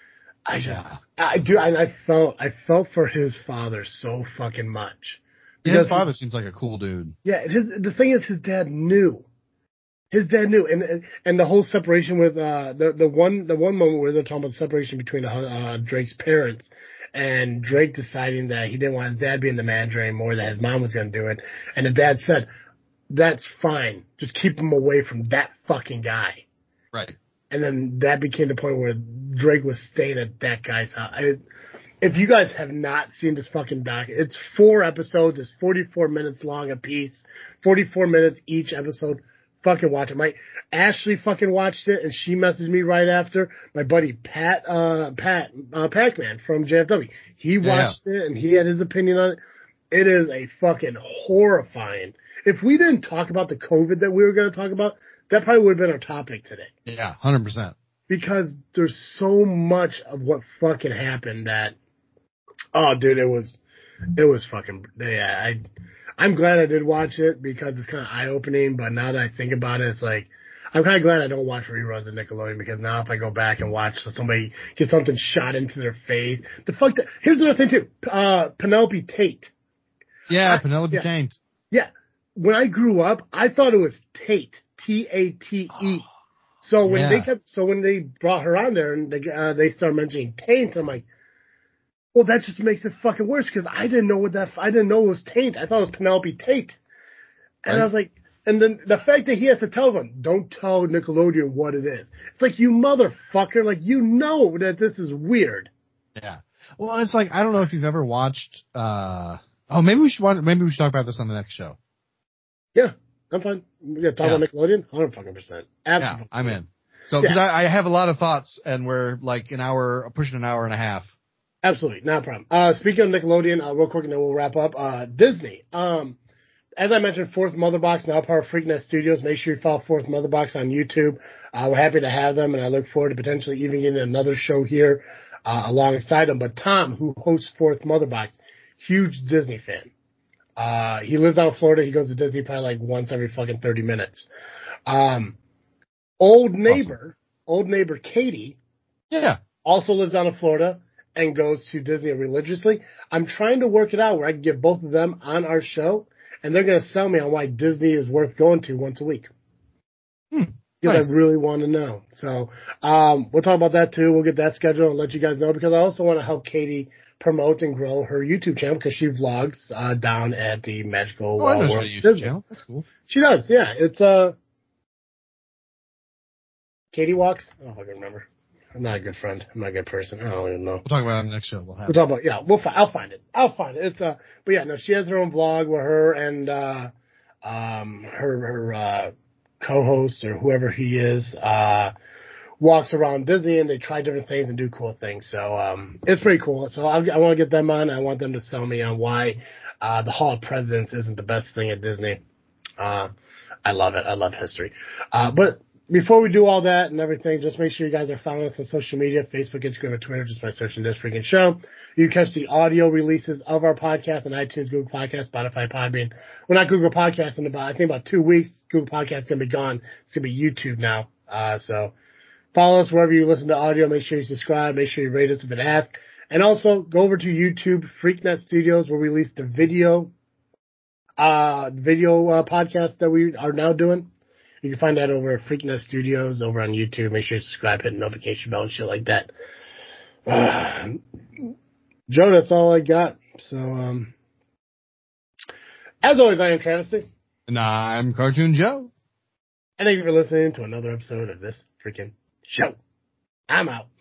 I just, Yeah. I do, and I felt, I felt for his father so fucking much. Yeah, his Because, father seems like a cool dude. yeah, his, the thing is his dad knew. His dad knew, and, and, and the whole separation with, uh, the, the one, the one moment where they're talking about the separation between, uh, Drake's parents, and Drake deciding that he didn't want his dad being the manager anymore, that his mom was gonna do it, and the dad said, that's fine, just keep him away from that fucking guy. Right. And then that became the point where Drake was staying at that guy's house. I, if you guys have not seen this fucking doc, it's four episodes. It's forty-four minutes long a piece. forty-four minutes each episode. Fucking watch it. My Ashley fucking watched it, and she messaged me right after. My buddy Pat, uh, Pat, uh, Pac-Man from J F W. He watched it, and he had his opinion on it. It is a fucking horrifying. If we didn't talk about the COVID that we were going to talk about, that probably would have been our topic today. Yeah, one hundred percent. Because there's so much of what fucking happened that, oh, dude, it was, it was fucking, yeah, I, I'm glad I did watch it because it's kind of eye-opening, but now that I think about it, it's like, I'm kind of glad I don't watch reruns of Nickelodeon because now if I go back and watch somebody get something shot into their face, the fuck, that, here's another thing too, uh, Penelope Tate. Yeah, I, Penelope yeah, Taint. Yeah. When I grew up, I thought it was Tate, T A T E. So when they Yeah. kept, so when they brought her on there and they, uh, they started mentioning Taint, I'm like, well, that just makes it fucking worse because I didn't know what that, I didn't know it was Taint. I thought it was Penelope Tate. And Right. I was like, and then the fact that he has to tell them, don't tell Nickelodeon what it is. It's like, you motherfucker, like, you know that this is weird. Yeah. Well, it's like, I don't know if you've ever watched, uh, oh, maybe we should watch, maybe we should talk about this on the next show. Yeah, I'm fine. Yeah, talk Yeah. about Nickelodeon, one hundred fucking percent. Absolutely. Yeah, I'm in. So, because Yeah. I, I have a lot of thoughts, and we're like an hour, pushing an hour and a half. Absolutely, not a problem. Uh, speaking of Nickelodeon, uh, real quick and then we'll wrap up. Uh, Disney. Um, as I mentioned, Fourth Mother Box, now part of Freaknet Studios. Make sure you follow Fourth Mother Box on YouTube. Uh, we're happy to have them, and I look forward to potentially even getting another show here uh, alongside them. But Tom, who hosts Fourth Mother Box, huge Disney fan. Uh, he lives out in Florida. He goes to Disney probably like once every fucking thirty minutes. Um, old neighbor, awesome. old neighbor Katie, Yeah, also lives out in Florida and goes to Disney religiously. I'm trying to work it out where I can get both of them on our show, and they're going to sell me on why Disney is worth going to once a week. Hmm. because Nice. I really want to know. So um, we'll talk about that too. We'll get that scheduled and let you guys know because I also want to help Katie promote and grow her YouTube channel because she vlogs uh, down at the Magical Oh, I know uh, she World had a YouTube Disney. channel. That's cool. She does, yeah. It's uh, Katie Walks. I don't fucking remember. I'm not a good friend. I'm not a good person. I don't even know. We'll talk about it on the next show. We'll have We'll talk about yeah. We'll fi- I'll find it. I'll find it. It's uh, but yeah, no. She has her own vlog where her and uh, um, her her uh, co-host or whoever he is uh, walks around Disney and they try different things and do cool things. So um, it's pretty cool. So I'll, I want to get them on. I want them to sell me on why uh, the Hall of Presidents isn't the best thing at Disney. Uh, I love it. I love history. Uh, but before we do all that and everything, just make sure you guys are following us on social media, Facebook, Instagram, and Twitter, just by searching This Freaking Show. You can catch the audio releases of our podcast on iTunes, Google Podcasts, Spotify, Podbean. We're not Google Podcasts in about, I think about two weeks. Google Podcasts is going to be gone. It's going to be YouTube now. Uh, so follow us wherever you listen to audio. Make sure you subscribe. Make sure you rate us if it asks. And also go over to YouTube, Freaknet Studios. We'll release the video, uh, video, uh, podcast that we are now doing. You can find that over at Freaknet Studios over on YouTube. Make sure you subscribe, hit the notification bell and shit like that. Uh, Joe, that's all I got. So, um, as always, I am Travesty. And I'm Cartoon Joe. And thank you for listening to another episode of This Freaking Show. I'm out.